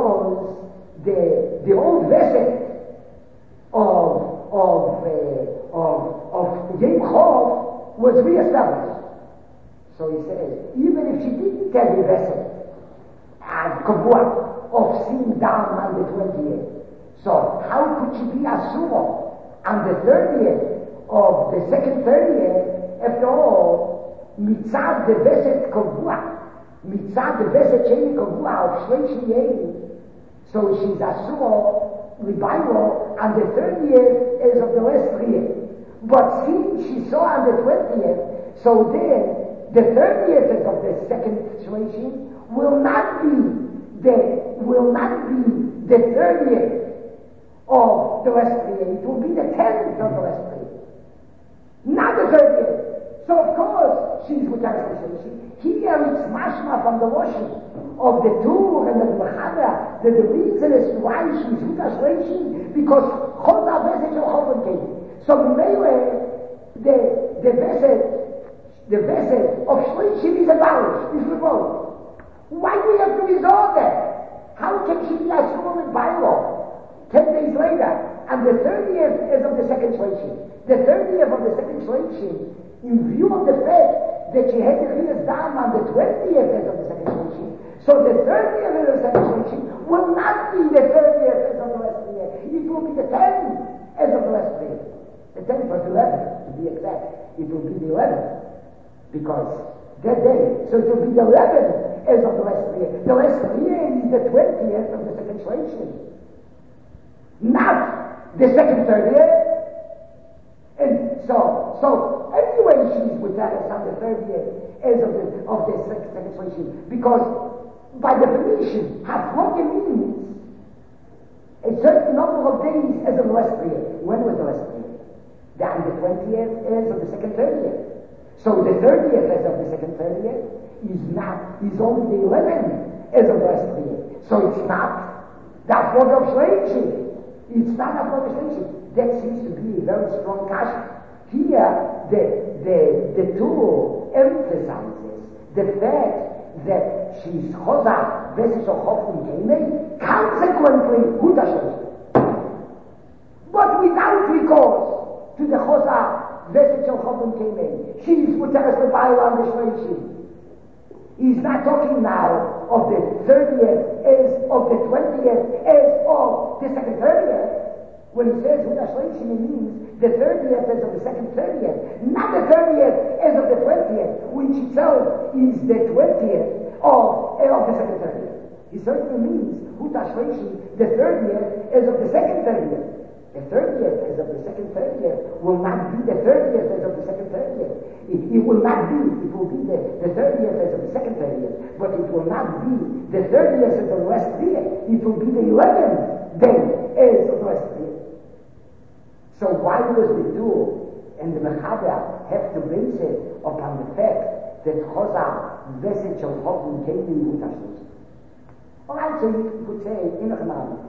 because the the old vessel of of uh, of, of Yom Chov was reestablished. So he says, even if she didn't tell the vessel and Kavua of seeing down on the twentieth, so how could she be Asura on the thirtieth of the second thirtieth? After all, mitzad the vessel Kavua, mitzad the vessel Sheni Kavua of Shleishi Yei, so she's Asura Libairo on the thirtieth as of the last year. But since she saw on the twentieth, so then the thirtieth as of the second situation will not be the will not be the thirtieth of the last year. It will be the tenth of the last year, not the thirtieth. So of course she's with her situation. Here it's mashma from the washing of the Tur and the Mechada, that the reason is why she's with her situation, because Chosa Vesed Shel Chovan came. So Meile, the the Vesed, the Vesed of Shleishim is abolished, is revoked. Why do we have to resort there? How can she be Asura with Bailo ten days later, and the thirtieth is of the second Shleishim? The thirtieth of the second Shleishim, in view of the fact that she had the Riyas down on the twentieth as of the second Shleishim, so the thirtieth as of the second Shleishim will not be the thirtieth as of the last year. It will be the tenth as of the last year. The tenth was eleventh, to be exact. It will be the eleventh, because that day, so it will be the eleventh as of the last year. The last year is the twentieth of the second Shleishim, not the second thirtieth. And so, so anyway, she's with us on the thirtieth as of the of the second Shleishim, because by definition, Hafloga means a certain number of days as of the last year. When was the last year? On the twentieth as of the second thirtieth. So the thirtieth as of the second thirtieth is not is only the eleventh as of the last year. So it's not the Hafloga of Shleishim. It's not Hafloga of Shleishim. That seems to be a very strong kasha. Here, the the the tool emphasizes the fact that she's chosa versus a chofim keimei. Consequently, huta shleishim. But without recourse to the chosa versus a chofim keimei, she's muteres lebayla on the shleishim. He's not talking now of the thirtieth as of the twentieth as of the second thirtieth. When he says Huda Shleishim, he means the thirtieth as of the second thirtieth, not the thirtieth as of the twentieth, which itself is the twentieth of, of the second thirtieth. He certainly means Huda Shleishim, the thirtieth as of the second thirtieth. The thirtieth as of the second thirtieth will not be the thirtieth as of the second thirtieth. It, it will not be, it will be the, the thirtieth as of the second thirtieth, but it will not be the thirtieth as of the last year. It will be the eleventh day as of the last year. So why does the Tur and the Mechada have to base it upon the fact that Chosa Vesed Shel Chovan came in Huta Shleishim? All right, so you could say, in a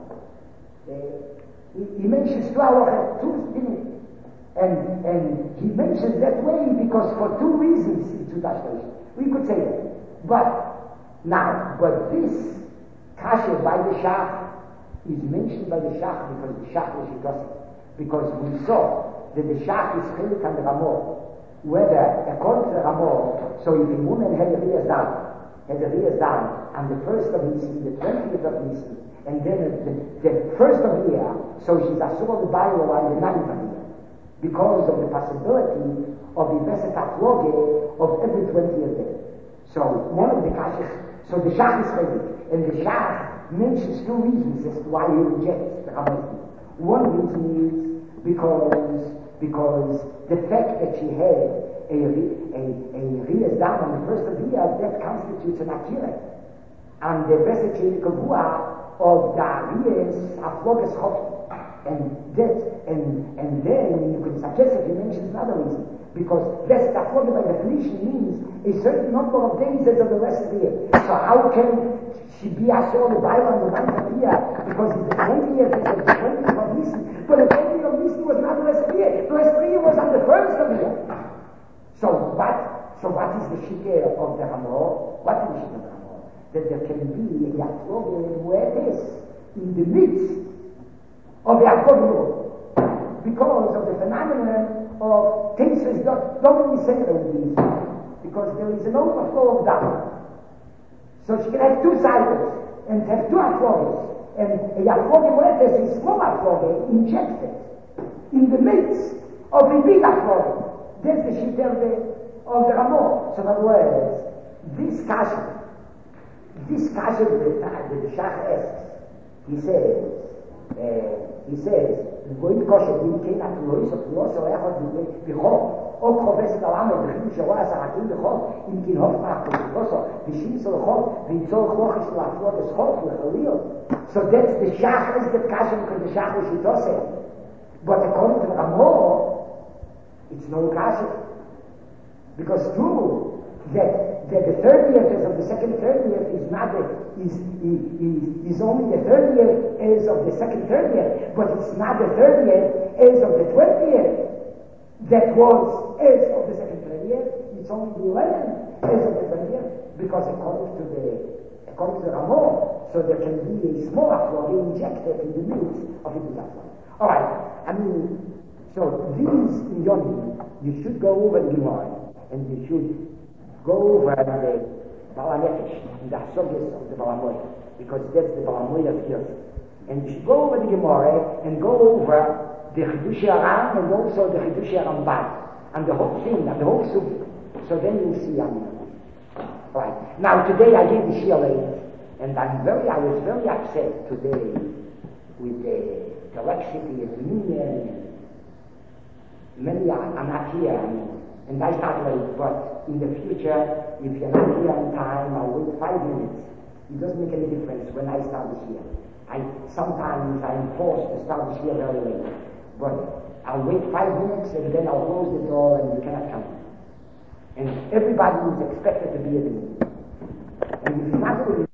he mentions two halachas, two things, and and he mentions that way because for two reasons it's Huta Shleishim. We could say that, but now, but this kasha by the Shach is mentioned by the Shach because the Shach was Shigosik. Because we saw that the Shach is chelik on the Ramor, whether according to the Ramor, so if a woman had a Riyas down, had a Riyas down on the first of Nisan, the twentieth of Nisan, and then the, the first of the year, so she's Asura L'Baylo on the ninth of the year, because of the possibility of the Veset Hafloge of every twentieth day. So one of the kashas, so the Shach is chelik, and the Shach mentions two reasons as to why he rejects the Ramor. One reason is because because the fact that she had a a a Riyas down on the first of the year, that constitutes an akira, and the Vesed Sheni Kavua of the Riyas Haflogas Chof, and that and and then you can suggest that he mentions another reason, because Vesed Haflogas by definition means a certain number of days as of the rest of the year. So how can she be Asura L'Baylo on the ninth of the year? Because it's the twentieth as of the twentieth of Nisan. But the twentieth of Nisan was not the last year. The last year was on the first of the year. So what? So what is the shikeh of the Ramor? What is the shikeh of the Ramor? That there can be a Hafloga where it is in the midst of the Hafloga. because of the phenomenon of Tesis don't be similar with these, because there is an overflow of doubt. So she can have two cycles and have two aflogas. And a afloga moletes is small afloga injected in the midst of a big afloga. That's the shita of the, of the Ramah. So in other words, this kasha, this kasha that the Shach asks, he says, uh, he says, going kosher, we cannot lose of the also echad b'chol. או חופש את העולם ובחידוש שרואה הסרקים בחול, אם כן הופך כוסו, ושימסו לחול, ויצור כוחש להפלות הסחול ולחליות. So that's the shach is the kasha because the shach is shitose. But according to the Ramah, it's no kasha. Because true, that, that the thirtieth of the second thirtieth is not the, is, is, is only the thirtieth as of the second thirtieth, but it's not the thirtieth as of the twentieth. That was as of the second thirtieth, it's only the eleventh as of the twentieth, because according to the according to the Ramah, so there can be a small afloga injected in the midst of the big afloga. Alright, I mean, so these in Yom, you should go over the Gemara, and you should go over the Bala Nefesh, the Hasogis of the Balamoy, because that's the Balamoy of here. And you should go over the Gemara and go over the Chidushei Aram and also the Chidushei Ramban, and the whole thing, and the whole sugi. So then you'll see, I mean. Right. Now today I gave the Shia late, and I'm very, I was very upset today with the complexity of the union. Many are, are not here, I mean, and I start late, but in the future, if you're not here on time, I'll wait five minutes. It doesn't make any difference when I start the Shia. I, sometimes I'm forced to start the Shia very late. But I'll wait five minutes and then I'll close the door and you cannot come. And everybody is expected to be at the meeting. And if you're not going to